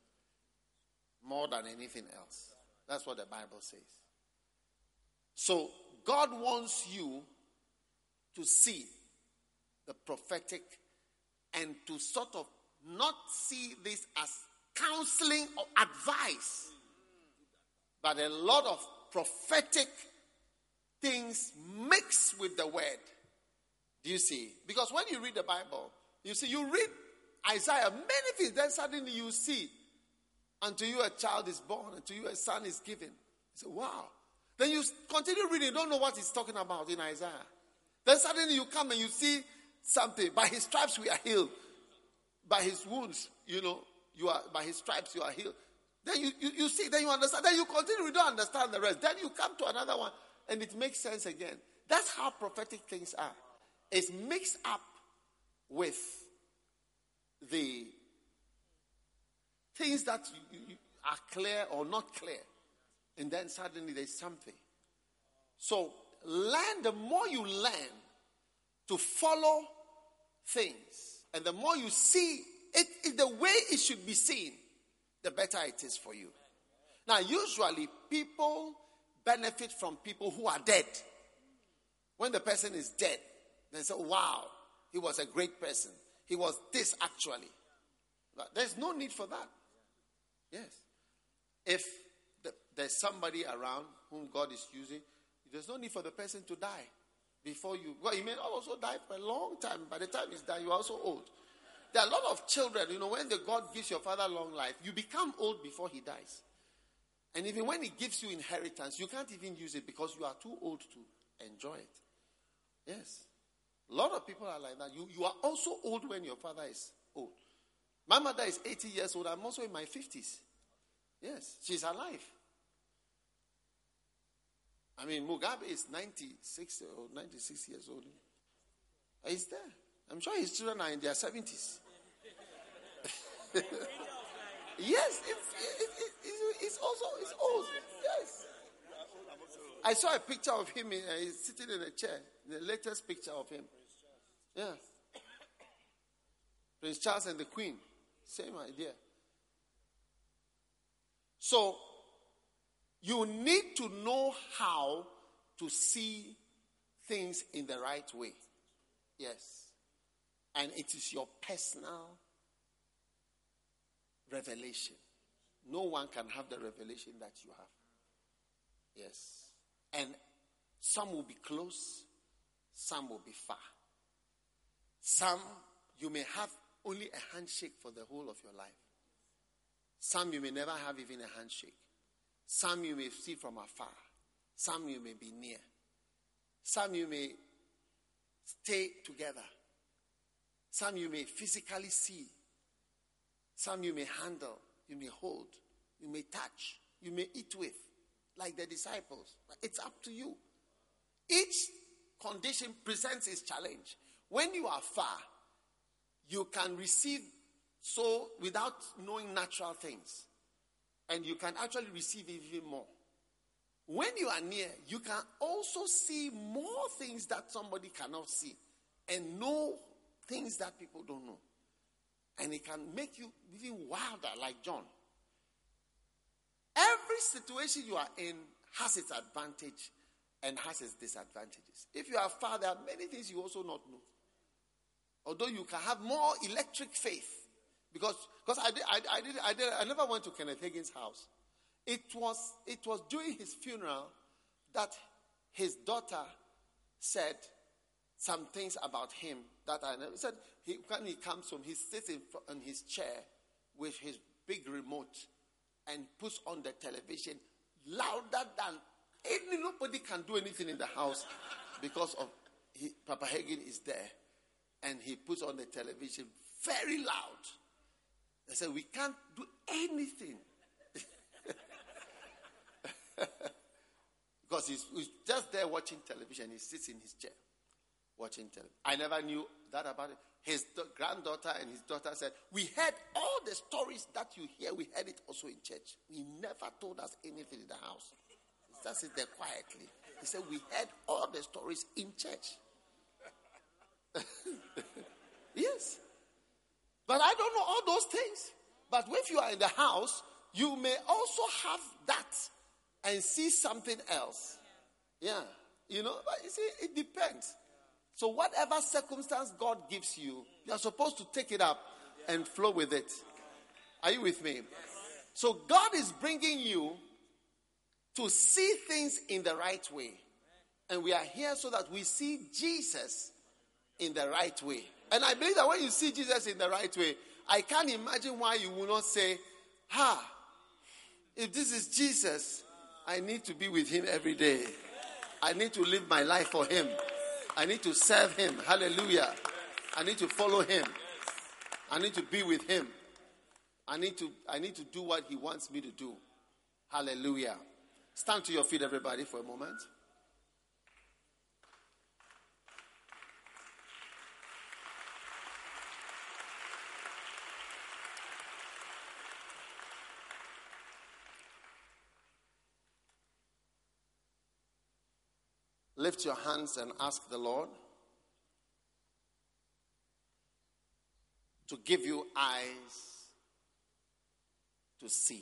more than anything else. That's what the Bible says. So God wants you to see the prophetic and to sort of not see this as counseling or advice, but a lot of prophetic things mixed with the word. Do you see? Because when you read the Bible, you read Isaiah, many things, then suddenly you see, unto you a child is born, unto you a son is given. You say, wow. Then you continue reading, you don't know what he's talking about in Isaiah. Then suddenly you come and you see something. By his stripes we are healed. By his wounds, by his stripes you are healed. Then you see, then you understand. Then you continue, you don't understand the rest. Then you come to another one and it makes sense again. That's how prophetic things are. It's mixed up with the things that are clear or not clear. And then suddenly there's something. So the more you learn to follow things, and the more you see it the way it should be seen, the better it is for you. Now, usually people benefit from people who are dead. When the person is dead, they say, wow, he was a great person. He was this actually. But there's no need for that. Yes. If there's somebody around whom God is using, there's no need for the person to die before you. Well, he may also die for a long time. By the time he's died, you're also old. There are a lot of children, when God gives your father long life, you become old before he dies. And even when he gives you inheritance, you can't even use it because you are too old to enjoy it. Yes. A lot of people are like that. You are also old when your father is old. My mother is 80 years old. I'm also in my 50s. Yes, she's alive. I mean, Mugabe is 96 or 96 years old. He's there. I'm sure his children are in their 70s. Yes, it's old. Yes. I saw a picture of him. He's sitting in a chair. The latest picture of him. Yeah. Prince Charles and the Queen. Same idea. So, you need to know how to see things in the right way. Yes. And it is your personal revelation. No one can have the revelation that you have. Yes. And some will be close, some will be far. Some you may have only a handshake for the whole of your life. Some you may never have even a handshake. Some you may see from afar. Some you may be near. Some you may stay together. Some you may physically see. Some you may handle. You may hold. You may touch. You may eat with. Like the disciples. It's up to you. Each condition presents its challenge. When you are far, you can receive so without knowing natural things. And you can actually receive even more. When you are near, you can also see more things that somebody cannot see. And know things that people don't know. And it can make you even wilder like John. Every situation you are in has its advantage and has its disadvantages. If you are far, there are many things you also not know. Although you can have more electric faith. Because I never went to Kenneth Hagin's house. It was during his funeral that his daughter said some things about him that I never said. When he comes home, he sits on his chair with his big remote and puts on the television louder than nobody can do anything in the house because of Papa Hagin is there, and he puts on the television very loud. They said, we can't do anything. Because he's just there watching television. He sits in his chair watching television. I never knew that about it? His granddaughter and his daughter said, we heard all the stories that you hear. We heard it also in church. He never told us anything in the house. He just sit there quietly. He said, we heard all the stories in church. Yes. But I don't know all those things. But if you are in the house, you may also have that and see something else. Yeah. You know, but you see, it depends. So whatever circumstance God gives you, you are supposed to take it up and flow with it. Are you with me? So God is bringing you to see things in the right way. And we are here so that we see Jesus in the right way. And I believe that when you see Jesus in the right way, I can't imagine why you will not say, if this is Jesus, I need to be with him every day. I need to live my life for him. I need to serve him. Hallelujah. I need to follow him. I need to be with him. I need to do what he wants me to do. Hallelujah. Stand to your feet, everybody, for a moment. Lift your hands and ask the Lord to give you eyes to see.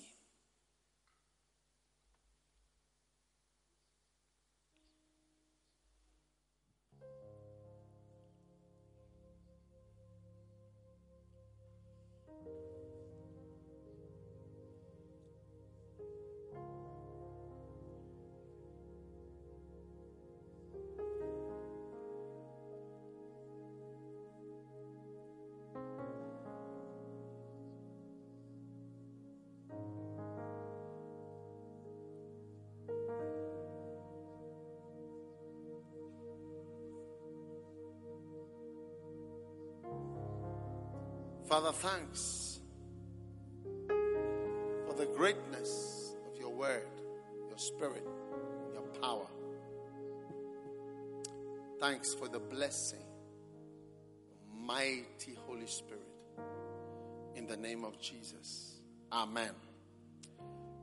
Father, thanks for the greatness of your word, your spirit, your power. Thanks for the blessing, mighty Holy Spirit. In the name of Jesus. Amen.